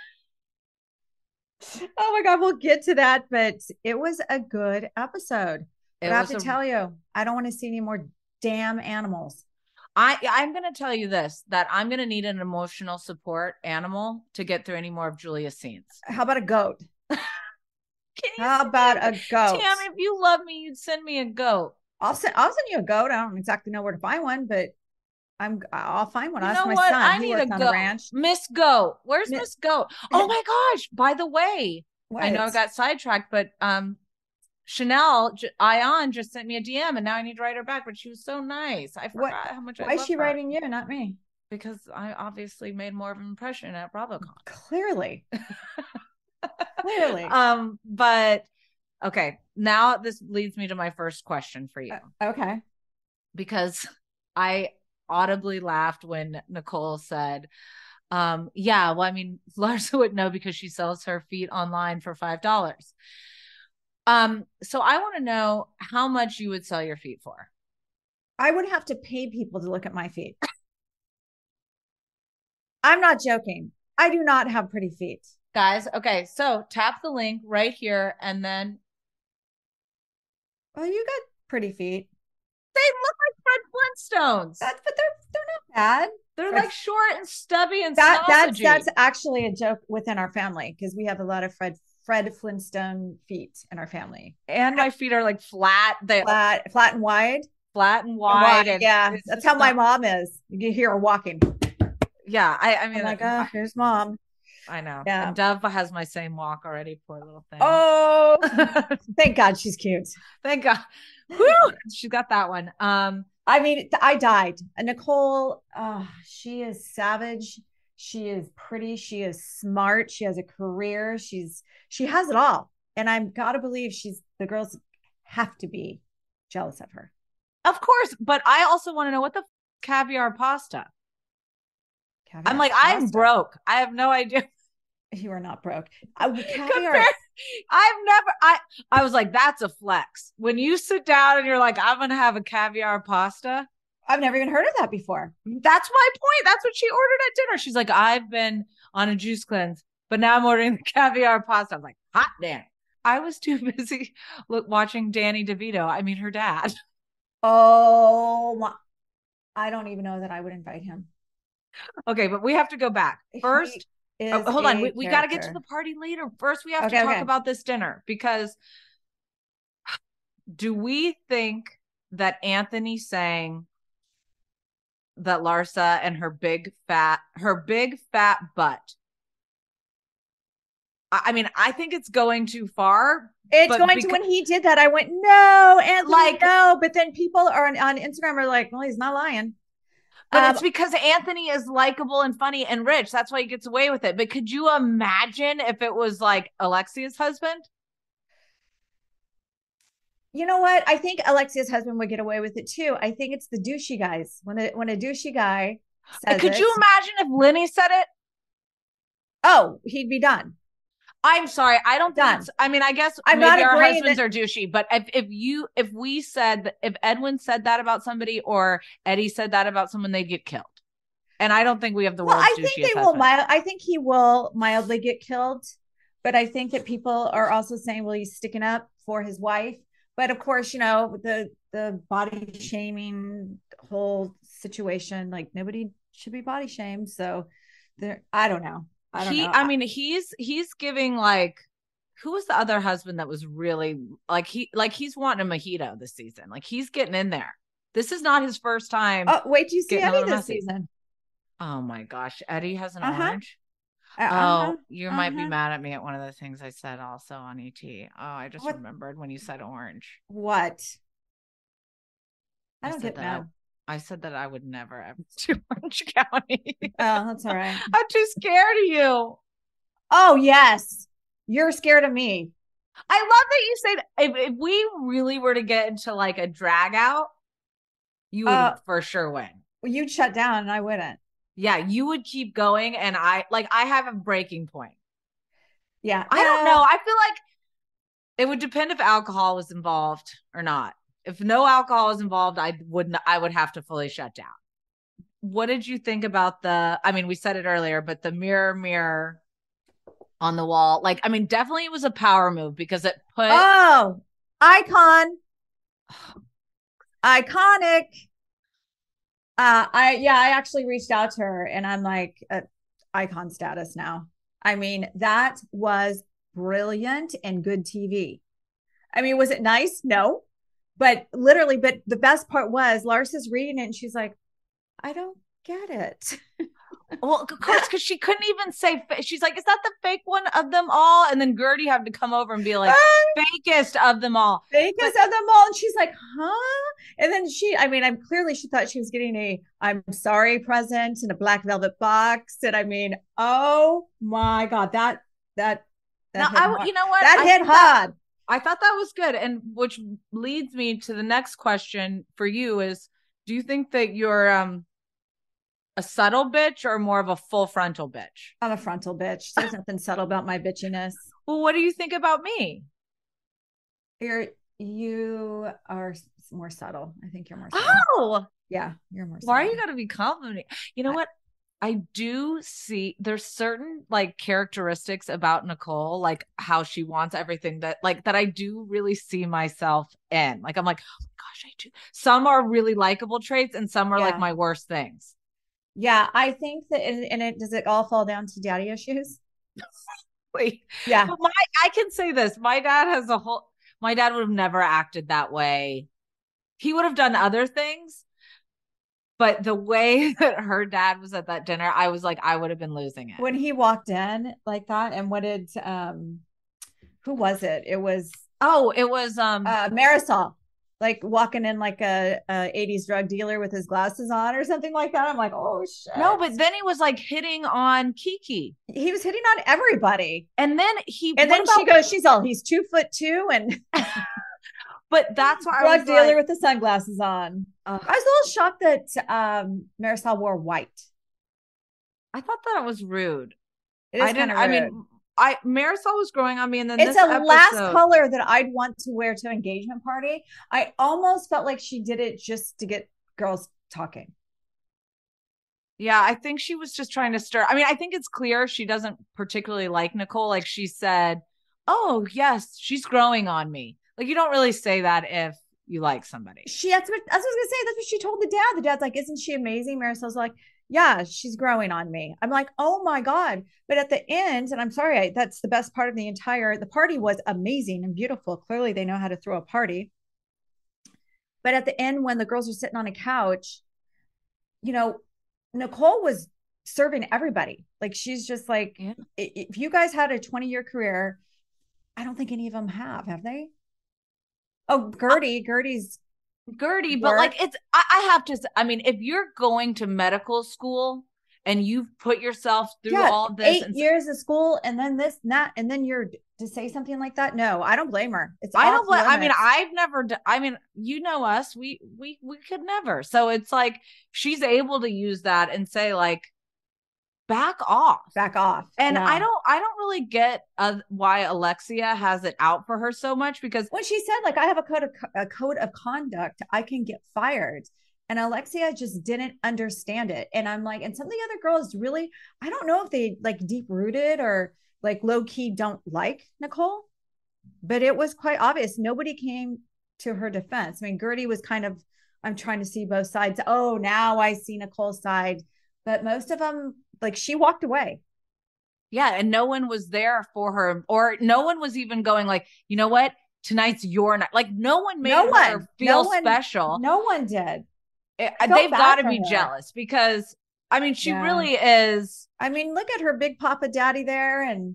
Oh my God, we'll get to that, but it was a good episode. But I have to tell you, I don't want to see any more damn animals. I'm going to tell you this, that I'm going to need an emotional support animal to get through any more of Julia's scenes. How about a goat? Can you How about a goat? Tam, if you love me, you'd send me a goat. I'll send you a goat. I don't exactly know where to find one, but I'll find one. You I'll ask know my what? son. I He need works a on a goat. ranch. Miss Goat. Where's Miss Goat? Oh my gosh. By the way, What? I know I got sidetracked, but Chanel Ion just sent me a DM and now I need to write her back, but she was so nice. I forgot how much I love her. Why is she writing you, not me? Because I obviously made more of an impression at BravoCon. Clearly. Clearly. But okay, now this leads me to my first question for you. Okay. Because I audibly laughed when Nicole said, yeah, well, I mean, Larsa wouldn't know because she sells her feet online for $5. So I want to know how much you would sell your feet for. I would have to pay people to look at my feet. I'm not joking. I do not have pretty feet. Guys, okay, so tap the link right here and then. Well, you got pretty feet. They look like Fred Flintstones. But they're not bad. They're like short and stubby and sausagey. That's actually a joke within our family because we have a lot of Fred Flintstone feet in our family. And my feet are like flat. Flat and wide. Flat and wide. And yeah, that's how my mom is. You hear her walking. Yeah, I mean, I'm like, oh, here's mom. I know. Yeah. And Dove has my same walk already. Poor little thing. Oh, thank God she's cute. Thank God. Woo! She got that one. I mean, I died. Nicole, she is savage. She is pretty. She is smart. She has a career. She has it all. And I'm gotta believe the girls have to be jealous of her. Of course. But I also want to know what the caviar pasta. I'm like, pasta. I'm broke. I have no idea. You are not broke. Caviar. I was like, that's a flex. When you sit down and you're like, I'm going to have a caviar pasta. I've never even heard of that before. That's my point. That's what she ordered at dinner. She's like, I've been on a juice cleanse, but now I'm ordering the caviar pasta. I'm like, hot damn. I was too busy watching Danny DeVito. I mean, her dad. Oh, my. I don't even know that I would invite him. Okay, but we have to go back. First, hold on. We got to get to the party later. First, we have to talk about this dinner because do we think that Anthony saying that Larsa and her big fat butt? I mean, I think it's going too far. When he did that, I went, no, Anthony, no. But then people are on Instagram are like, well, he's not lying. But it's because Anthony is likable and funny and rich. That's why he gets away with it. But could you imagine if it was like Alexia's husband? You know what? I think Alexia's husband would get away with it too. I think it's the douchey guys. When a douchey guy says Could you imagine if Lenny said it? Oh, he'd be done. I'm sorry. I don't think I mean, I guess I'm maybe not our husbands are douchey, but if Edwin said that about somebody or Eddie said that about someone, they'd get killed. And I don't think we have the world's douchiest husband. I think he will mildly get killed, but I think that people are also saying, well, he's sticking up for his wife. But of course, you know, the body shaming whole situation, like nobody should be body shamed. So I don't know. I mean, he's giving like, who was the other husband that was really he's wanting a mojito this season. Like he's getting in there. This is not his first time. Oh, wait, do you see Eddie this season? Oh my gosh. Eddie has an orange. You might be mad at me at one of the things I said also on ET. Oh, I just remembered when you said orange. What? I don't get mad. I said that I would never ever do Orange County. Oh, that's all right. I'm too scared of you. Oh, yes. You're scared of me. I love that you say if we really were to get into like a drag out, you would for sure win. Well, you'd shut down and I wouldn't. Yeah, you would keep going. And I have a breaking point. Yeah. I don't know. I feel like it would depend if alcohol was involved or not. If no alcohol is involved, I would have to fully shut down. What did you think about we said it earlier, but the mirror on the wall, definitely it was a power move because it put. Oh, iconic. I actually reached out to her and I'm like icon status now. I mean, that was brilliant and good TV. I mean, was it nice? No, but literally, but the best part was Lars is reading it and she's like, I don't get it. Well, of course, because she couldn't even say, she's like, is that the fake one of them all? And then Gertie had to come over and be like, fakest of them all. Fakest of them all. And she's like, huh? And then I'm clearly, she thought she was getting a I'm sorry present in a black velvet box. And I mean, oh my God, that now, you know what? That hit hard. I thought that was good. And which leads me to the next question for you is, do you think that you're a subtle bitch or more of a full frontal bitch? I'm a frontal bitch. There's nothing subtle about my bitchiness. Well, what do you think about me? You are more subtle. I think you're more subtle. Oh, yeah, you're more subtle. Why are you going to be complimenting? You know what? I do see there's certain like characteristics about Nicole, like how she wants everything that I do really see myself in. Like, I'm like, oh my gosh, I do. Some are really likable traits and some are like my worst things. Yeah, I think that, and does it all fall down to daddy issues? Yeah. I can say this. My dad would have never acted that way. He would have done other things, but the way that her dad was at that dinner, I was like, I would have been losing it. When he walked in like that, and who was it? It was Marisol. Like walking in like a 80s drug dealer with his glasses on or something like that. I'm like, oh shit. No, but then he was like hitting on Kiki. He was hitting on everybody. And then she goes, he's 2'2" and but that's why drug dealer with the sunglasses on. I was a little shocked that Marisol wore white. I thought that was rude. Marisol was growing on me, and then it's last color that I'd want to wear to an engagement party. I almost felt like she did it just to get girls talking. Yeah, I think she was just trying to stir. I mean, I think it's clear she doesn't particularly like Nicole. Like she said, oh yes, she's growing on me. Like you don't really say that if you like somebody. That's what I was gonna say. That's what she told the dad. The dad's like, isn't she amazing? Marisol's like, yeah, she's growing on me. I'm like, oh my God. But at the end, and I'm sorry, that's the best part of the party was amazing and beautiful. Clearly they know how to throw a party. But at the end, when the girls are sitting on a couch, Nicole was serving everybody. Like, she's just like, if you guys had a 20-year career, I don't think any of them have they? Oh, Gertie's Gertie, but like I have to, I mean, if you're going to medical school and you've put yourself through all this 8 years of school and then this and that, and then you're to say something like that. No, I don't blame her. I've never, you know us, we could never. So it's like, she's able to use that and say like, back off. And I don't really get why Alexia has it out for her so much, because when she said like, I have a code of conduct, I can get fired. And Alexia just didn't understand it. And I'm like, and some of the other girls really, I don't know if they like deep rooted or like low key don't like Nicole, but it was quite obvious. Nobody came to her defense. I mean, Gertie was kind of, I'm trying to see both sides. Oh, now I see Nicole's side, but most of them, like, she walked away. Yeah. And no one was there for her, or no one was even going like, you know what? Tonight's your night. Like no one made her feel special. No one did. They've got to be jealous because, I mean, she really is. I mean, look at her big papa daddy there. And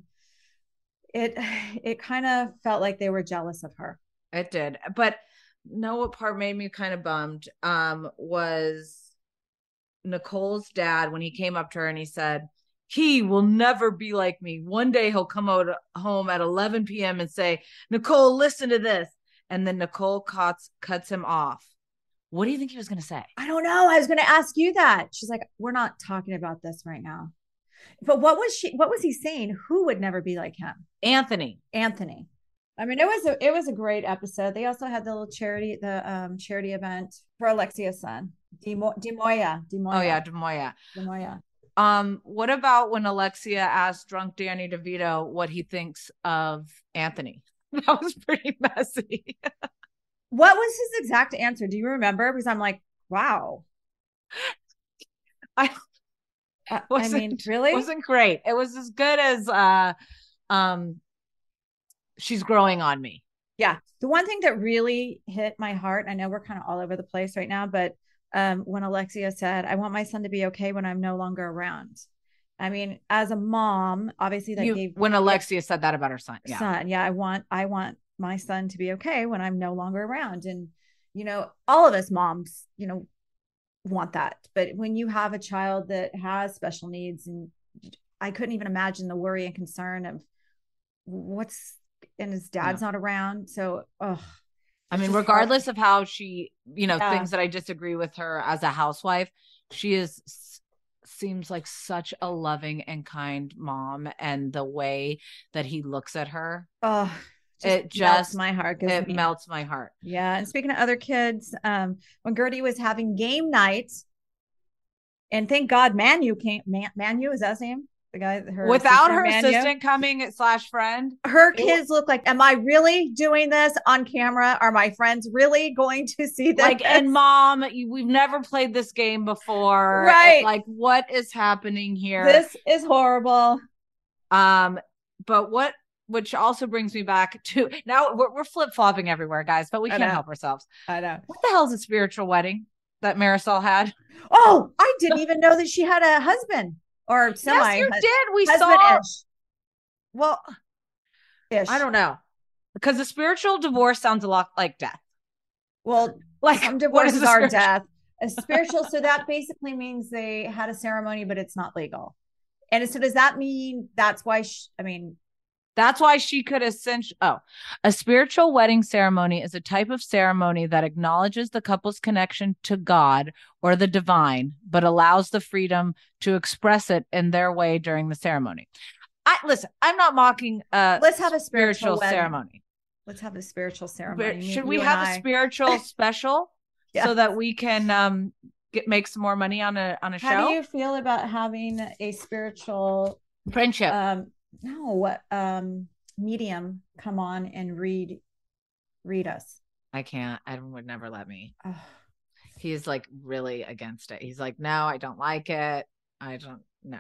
it kind of felt like they were jealous of her. It did. But no, what part made me kind of bummed was Nicole's dad, when he came up to her and he said, he will never be like me. One day he'll come home at 11 p.m. and say, Nicole, listen to this. And then Nicole cuts him off. What do you think he was going to say? I don't know. I was going to ask you that. She's like, we're not talking about this right now. But what was he saying? Who would never be like him? Anthony. I mean, it was a great episode. They also had the little charity event for Alexia's son, Demoya. Oh yeah, Demoya. What about when Alexia asked drunk Danny DeVito what he thinks of Anthony? That was pretty messy. What was his exact answer? Do you remember? Because I'm like, wow. I I mean, really? wasn't great. It was as good as She's Growing on Me. Yeah. The one thing that really hit my heart, I know we're kind of all over the place right now, but when Alexia said, I want my son to be okay when I'm no longer around. I mean, as a mom, obviously when Alexia said that about her son. Yeah. Son. Yeah. I want my son to be okay when I'm no longer around. And, all of us moms, want that. But when you have a child that has special needs, and I couldn't even imagine the worry and concern of and his dad's not around. So, I mean, regardless of how she, things that I disagree with her as a housewife, she seems like such a loving and kind mom. And the way that he looks at her, it melts my heart. It melts my heart. Yeah. And speaking of other kids, when Gertie was having game night, and thank God Manu came. Manu, is that his name? The guy, without her assistant coming / friend, her kids look like, am I really doing this on camera? Are my friends really going to see this? Like, and mom, we've never played this game before. Right. Like, what is happening here? This is horrible. But which also brings me back to, now we're flip-flopping everywhere, guys, but we can't help ourselves. I know. What the hell is a spiritual wedding that Marisol had? Oh, I didn't even know that she had a husband. Or semi. Yes, you did. We saw. Well, I don't know, because a spiritual divorce sounds a lot like death. Well, like some divorces are death. A spiritual, so that basically means they had a ceremony, but it's not legal. And so does that mean that's why? That's why she could essentially. A spiritual wedding ceremony is a type of ceremony that acknowledges the couple's connection to God or the divine, but allows the freedom to express it in their way during the ceremony. Listen, I'm not mocking. Let's have a spiritual ceremony. Let's have a spiritual ceremony. Should we have a spiritual special so that we can make some more money on a show? How do you feel about having a spiritual friendship? Medium come on and read us. I can't. Edwin would never let me. He's like really against it. He's like, no, I don't like it. I don't know.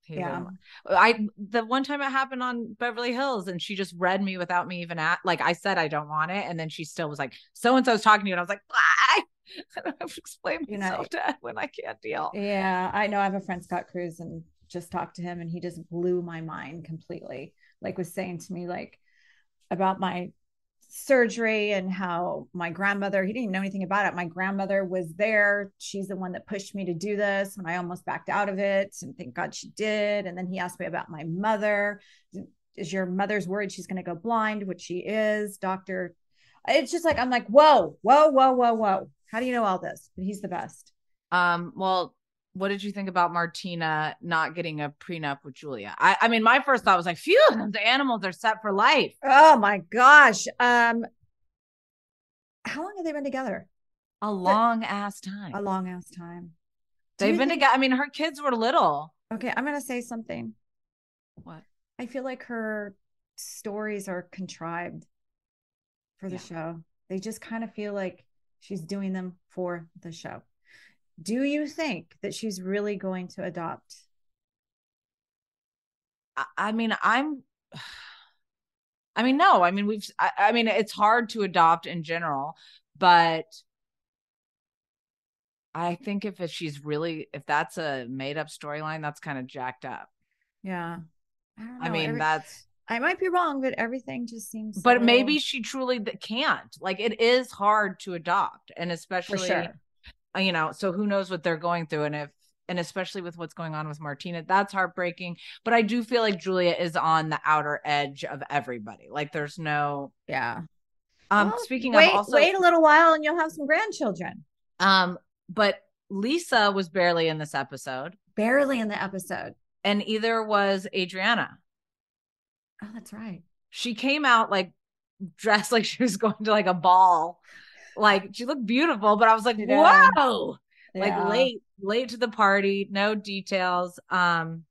The one time it happened on Beverly Hills, and she just read me without me even I said I don't want it, and then she still was like, so and so's talking to you, and I was like, I don't have to explain myself to Edwin. I can't deal. Yeah, I know. I have a friend, Scott Cruz, and just talked to him, and he just blew my mind completely. Like, was saying to me like about my surgery and how my grandmother, he didn't even know anything about it. My grandmother was there. She's the one that pushed me to do this when I almost backed out of it. And thank God she did. And then he asked me about my mother. Is your mother's worried she's going to go blind? Which she is, doctor. It's just like, I'm like, whoa. How do you know all this? But he's the best. Well, what did you think about Martina not getting a prenup with Julia? I mean, my first thought was like, phew, the animals are set for life. Oh my gosh. How long have they been together? A long ass time. They've been together. I mean, her kids were little. Okay, I'm going to say something. What? I feel like her stories are contrived for the show. They just kind of feel like she's doing them for the show. Do you think that she's really going to adopt? I mean, no. I mean, it's hard to adopt in general, but I think if that's a made up storyline, that's kind of jacked up. Yeah. I mean, I might be wrong, but everything just seems. But maybe she truly can't. Like, it is hard to adopt, and especially. For sure. So who knows what they're going through, and especially with what's going on with Martina, that's heartbreaking. But I do feel like Julia is on the outer edge of everybody. Like, there's no. Yeah. Speaking of, also wait a little while and you'll have some grandchildren. But Lisa was barely in this episode. And either was Adriana. Oh, that's right. She came out like dressed like she was going to like a ball. Like, she looked beautiful, but I was like, whoa, like late to the party, no details. And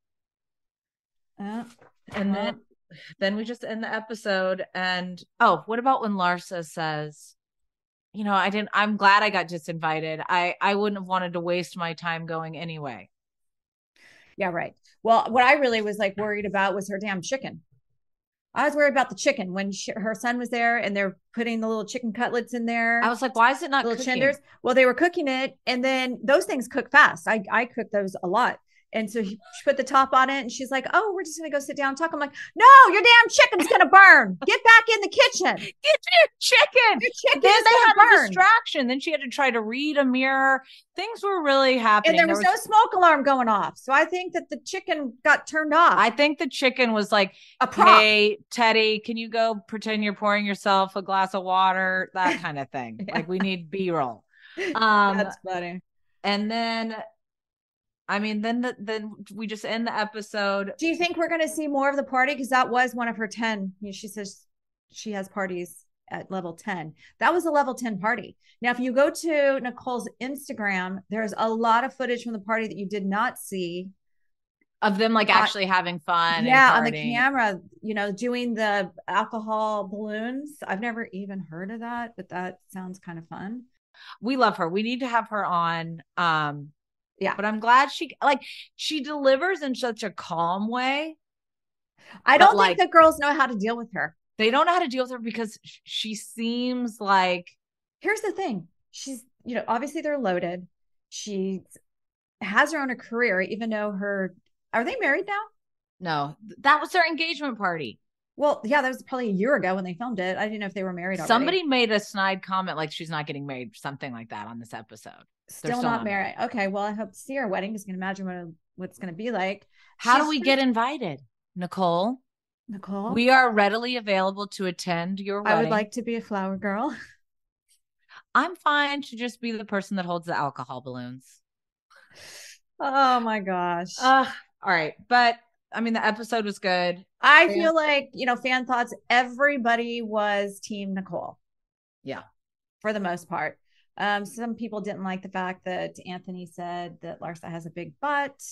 then we just end the episode. And what about when Larsa says, I'm glad I got disinvited. I wouldn't have wanted to waste my time going anyway. Yeah, right. Well, what I really was like worried about was her damn chicken. I was worried about the chicken when her son was there and they're putting the little chicken cutlets in there. I was like, why is it not little cooking? chinders? Well, they were cooking it, and then those things cook fast. I cook those a lot. And so she put the top on it and she's like, oh, we're just going to go sit down and talk. I'm like, no, your damn chicken's going to burn. Get back in the kitchen. Get your chicken. Your chicken then is they had burn. a distraction. Then she had to try to read a mirror. Things were really happening. And there was no smoke alarm going off. So I think that the chicken got turned off. I think the chicken was like, a prop. Hey, Teddy, can you go pretend you're pouring yourself a glass of water? That kind of thing. Yeah. Like we need B-roll. That's funny. And then then we just end the episode. Do you think we're going to see more of the party? Because that was one of her 10. She says she has parties at level 10. That was a level 10 party. Now, if you go to Nicole's Instagram, there's a lot of footage from the party that you did not see. Of them like actually having fun. Yeah, on the camera, doing the alcohol balloons. I've never even heard of that, but that sounds kind of fun. We love her. We need to have her on. Yeah. But I'm glad she delivers in such a calm way. I don't think the girls know how to deal with her. They don't know how to deal with her because she seems like. Here's the thing. She's, obviously they're loaded. She has her own career, even though are they married now? No, that was their engagement party. Well, yeah, that was probably a year ago when they filmed it. I didn't know if they were married already. Somebody made a snide comment like she's not getting married, something like that on this episode. Still not married. Okay, well, I hope to see her wedding. Just can imagine what it's going to be like. How do we get invited, Nicole? We are readily available to attend your wedding. I would like to be a flower girl. I'm fine to just be the person that holds the alcohol balloons. Oh my gosh. All right. But the episode was good. I feel like, fan thoughts, everybody was team Nicole. Yeah. For the most part. Some people didn't like the fact that Anthony said that Larsa has a big butt.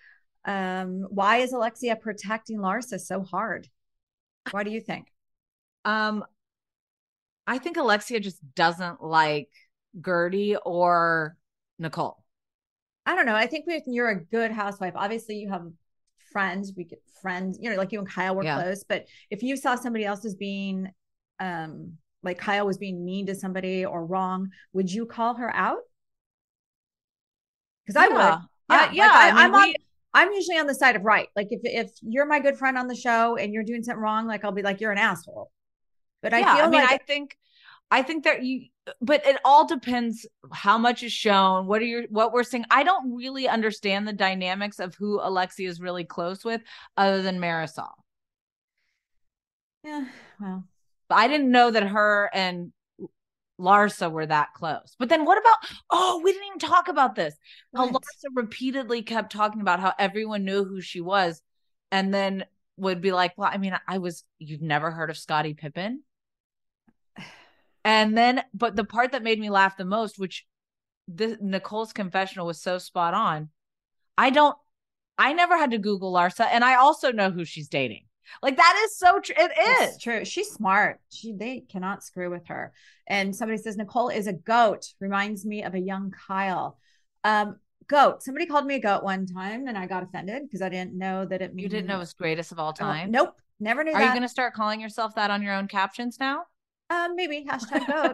Why is Alexia protecting Larsa so hard? Why do you think? I think Alexia just doesn't like Gertie or Nicole. I don't know. I think you're a good housewife. Obviously, you have friends. We get friends, like you and Kyle were close. But if you saw somebody else as being, like Kyle was being mean to somebody or wrong, would you call her out? Because I would. Yeah. I'm usually on the side of right. Like if you're my good friend on the show and you're doing something wrong, like I'll be like, you're an asshole. But I think that but it all depends how much is shown. What we're seeing. I don't really understand the dynamics of who Alexia is really close with other than Marisol. Yeah. Well, but I didn't know that her and Larsa were that close. But then what about, we didn't even talk about this. How Larsa repeatedly kept talking about how everyone knew who she was. And then would be like, well, you've never heard of Scottie Pippen? And then, but the part that made me laugh the most, which Nicole's confessional was so spot on. I never had to Google Larsa, and I also know who she's dating. Like that is so true. It is true. She's smart. They cannot screw with her. And somebody says Nicole is a goat. Reminds me of a young Kyle. Goat. Somebody called me a goat one time, and I got offended because I didn't know that it means. You didn't know it was greatest of all time. Nope, never knew that. Are you going to start calling yourself that on your own captions now? Maybe #goat.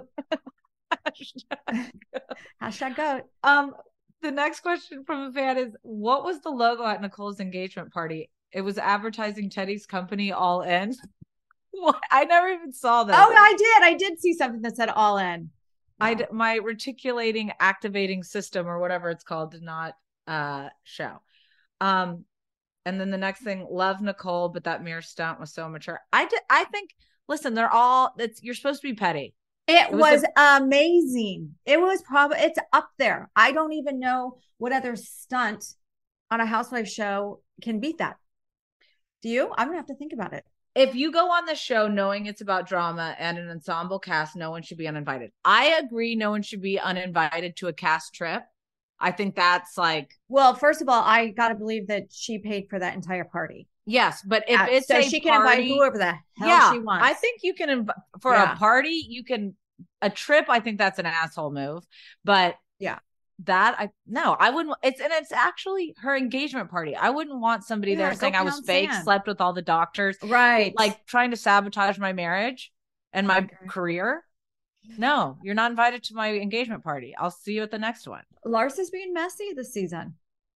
#goat. The next question from a fan is, what was the logo at Nicole's engagement party? It was advertising Teddy's company, All In. What? I never even saw that. Oh, I did see something that said All In. Wow. My reticulating activating system or whatever it's called did not show. And then the next thing, love Nicole, but that mirror stunt was so mature. I think, listen, you're supposed to be petty. It was amazing. It's up there. I don't even know what other stunt on a housewife show can beat that. Do you? I'm gonna have to think about it. If you go on the show knowing it's about drama and an ensemble cast, no one should be uninvited. I agree. No one should be uninvited to a cast trip. I think that's like, well, first of all, I got to believe that she paid for that entire party. Yes. But if it's so she can invite whoever the hell she wants. I think you can, for a party, you can a trip, I think that's an asshole move. But Yeah. I wouldn't. It's actually her engagement party. I wouldn't want somebody Yeah, there go saying I was pound fake, sand. slept with all the doctors, Right. like trying to sabotage my marriage and my Okay. career. No, you're not invited to my engagement party. I'll see you at the next one. Lars is being messy this season.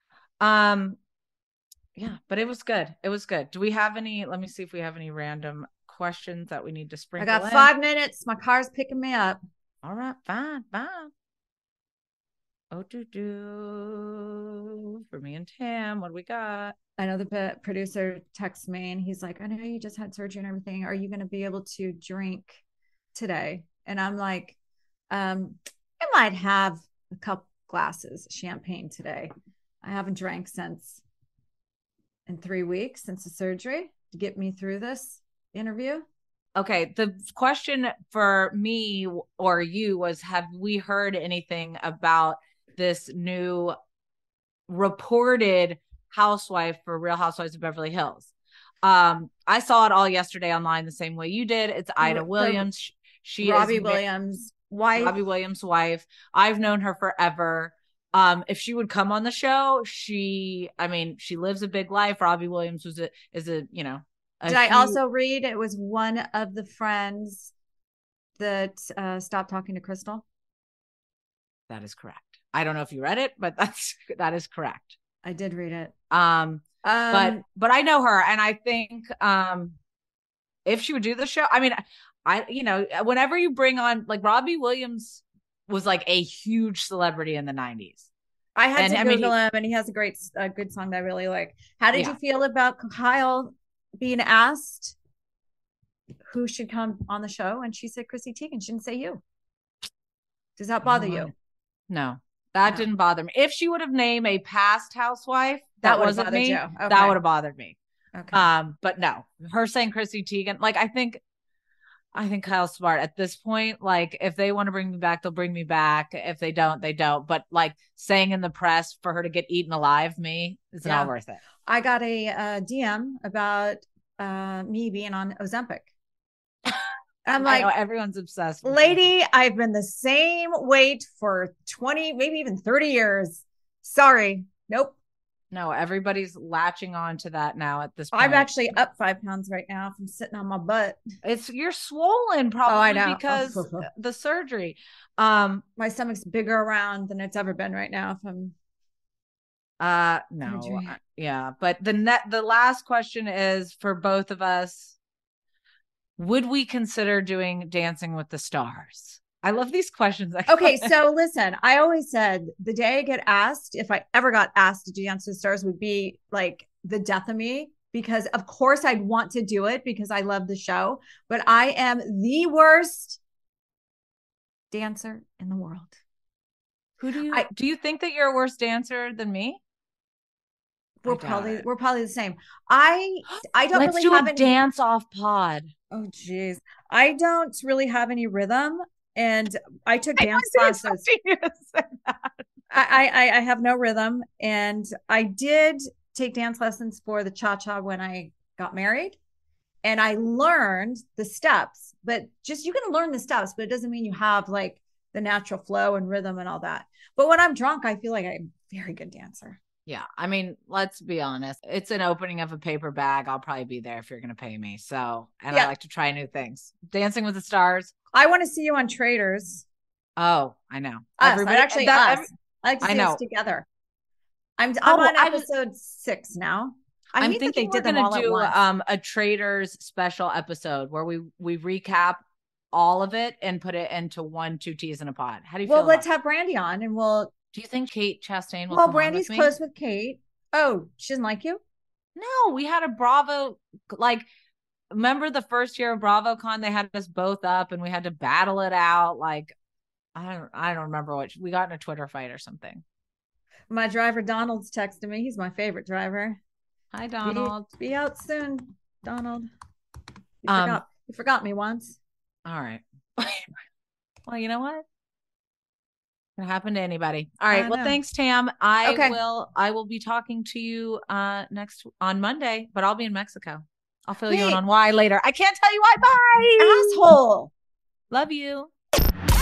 Yeah, but it was good. It was good. Do we have any? Let me see if we have any random questions that we need to I sprinkle got in. 5 minutes. My car's picking me up. All right, fine. Oh, for me and Tam, what do we got? I know the producer texts me and he's like, I know you just had surgery and everything. Are you going to be able to drink today? And I'm like, I might have a couple glasses of champagne today. I haven't drank in 3 weeks since the surgery to get me through this interview. Okay. The question for me or you was, have we heard anything about this new reported housewife for Real Housewives of Beverly Hills? I saw it all yesterday online the same way you did. It's Ida Williams. She Robbie is Williams' wife. Robbie Williams' wife. I've known her forever. If she would come on the show, she lives a big life. Robbie Williams is a Did I also read it was one of the friends that stopped talking to Crystal? That is correct. I don't know if you read it, but that is correct. I did read it. But I know her, and I think if she would do the show, whenever you bring on, like, Robbie Williams was like a huge celebrity in the 90s. I had to Google him, and he has a good song that I really like. How did you feel about Kyle being asked who should come on the show? And she said Chrissy Teigen. She didn't say you. Does that bother you? No, that didn't bother me. If she would have named a past housewife that wasn't me, okay. That would have bothered me. Okay. But no, her saying Chrissy Teigen, like, I think Kyle's smart at this point. Like, if they want to bring me back, they'll bring me back. If they don't, they don't. But like, saying in the press for her to get eaten alive, it's not worth it. I got a DM about me being on Ozempic. I'm like, I know, everyone's obsessed with lady, I've been the same weight for 20, maybe even 30 years. Sorry. Nope. No, everybody's latching on to that now at this point. I'm actually up 5 pounds right now from sitting on my butt. You're swollen probably because the surgery. My stomach's bigger around than it's ever been right now from no. Yeah, but the last question is for both of us. Would we consider doing Dancing with the Stars? I love these questions. Okay, so listen, I always said the day I get asked, if I ever got asked to do Dance with the Stars, would be like the death of me, because of course I'd want to do it because I love the show, but I am the worst dancer in the world. Who do you think that you're a worse dancer than me? We're probably the same. I don't Let's really do have a dance off pod. Oh geez. I don't really have any rhythm, and I took dance classes. I have no rhythm, and I did take dance lessons for the cha-cha when I got married, and I learned the steps, but just, you can learn the steps, but it doesn't mean you have like the natural flow and rhythm and all that. But when I'm drunk, I feel like I'm a very good dancer. Yeah. I mean, let's be honest. It's an opening of a paper bag. I'll probably be there if you're going to pay me. So, and I like to try new things. Dancing with the Stars. I want to see you on Traitors. Oh, I know. I like to see us together. I'm on episode 6 now. I'm thinking we're going to do a Traitors special episode where we recap all of it and put it into 2 teas in a pod. How do you feel? Well, let's have Brandy on, and do you think Kate Chastain will come on with me? Brandy's close with Kate. Oh, she doesn't like you? No, we had a Bravo, like, remember the first year of BravoCon, they had us both up and we had to battle it out. Like, I don't remember what, we got in a Twitter fight or something. My driver Donald's texting me. He's my favorite driver. Hi, Donald. Be out soon, Donald. You forgot me once. All right. Well, you know what? It happened to anybody. All right. Well, thanks, Tam. I will be talking to you on Monday, but I'll be in Mexico. I'll fill you in on why later. I can't tell you why. Bye. Asshole. Love you.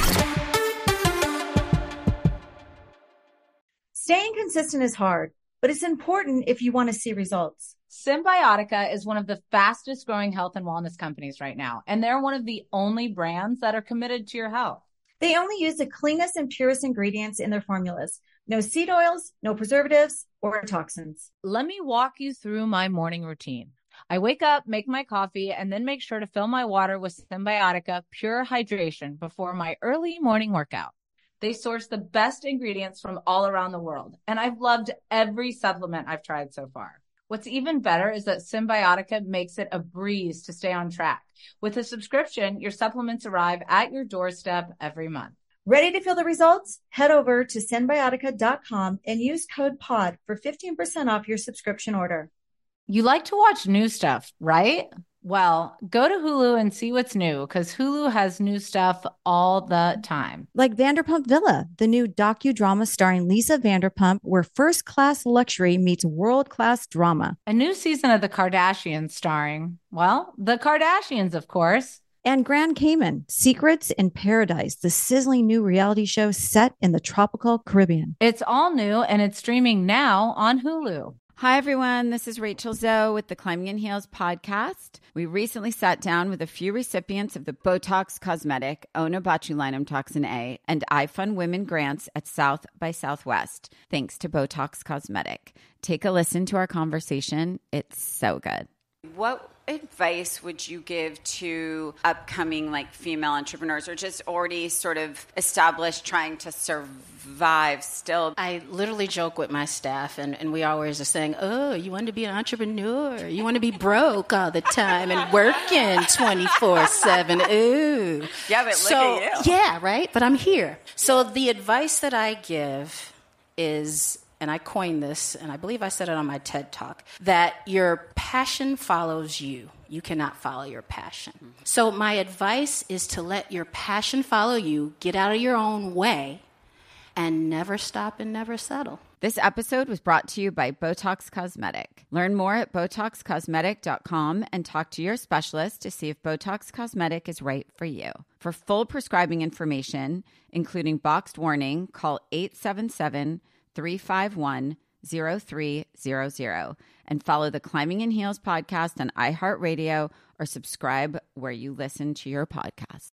Staying consistent is hard, but it's important if you want to see results. Symbiotica is one of the fastest growing health and wellness companies right now, and they're one of the only brands that are committed to your health. They only use the cleanest and purest ingredients in their formulas. No seed oils, no preservatives, or toxins. Let me walk you through my morning routine. I wake up, make my coffee, and then make sure to fill my water with Symbiotica Pure Hydration before my early morning workout. They source the best ingredients from all around the world, and I've loved every supplement I've tried so far. What's even better is that Symbiotica makes it a breeze to stay on track. With a subscription, your supplements arrive at your doorstep every month. Ready to feel the results? Head over to Symbiotica.com and use code POD for 15% off your subscription order. You like to watch new stuff, right? Well, go to Hulu and see what's new, because Hulu has new stuff all the time. Like Vanderpump Villa, the new docudrama starring Lisa Vanderpump, where first-class luxury meets world-class drama. A new season of The Kardashians starring, well, the Kardashians, of course. And Grand Cayman, Secrets in Paradise, the sizzling new reality show set in the tropical Caribbean. It's all new, and it's streaming now on Hulu. Hi, everyone. This is Rachel Zoe with the Climbing in Heels podcast. We recently sat down with a few recipients of the Botox Cosmetic, Onabotulinum Toxin A, and iFund Women grants at South by Southwest, thanks to Botox Cosmetic. Take a listen to our conversation. It's so good. What advice would you give to upcoming female entrepreneurs, or just already sort of established, trying to survive still? I literally joke with my staff, and we always are saying, oh, you want to be an entrepreneur? You want to be broke all the time and working 24/7? Ooh. Yeah, but look at you. Yeah, right? But I'm here. So the advice that I give is, and I coined this, and I believe I said it on my TED Talk, that your passion follows you. You cannot follow your passion. So my advice is to let your passion follow you, get out of your own way, and never stop and never settle. This episode was brought to you by Botox Cosmetic. Learn more at BotoxCosmetic.com and talk to your specialist to see if Botox Cosmetic is right for you. For full prescribing information, including boxed warning, call 877-351-0300 and follow the Climbing in Heels podcast on iHeartRadio or subscribe where you listen to your podcast.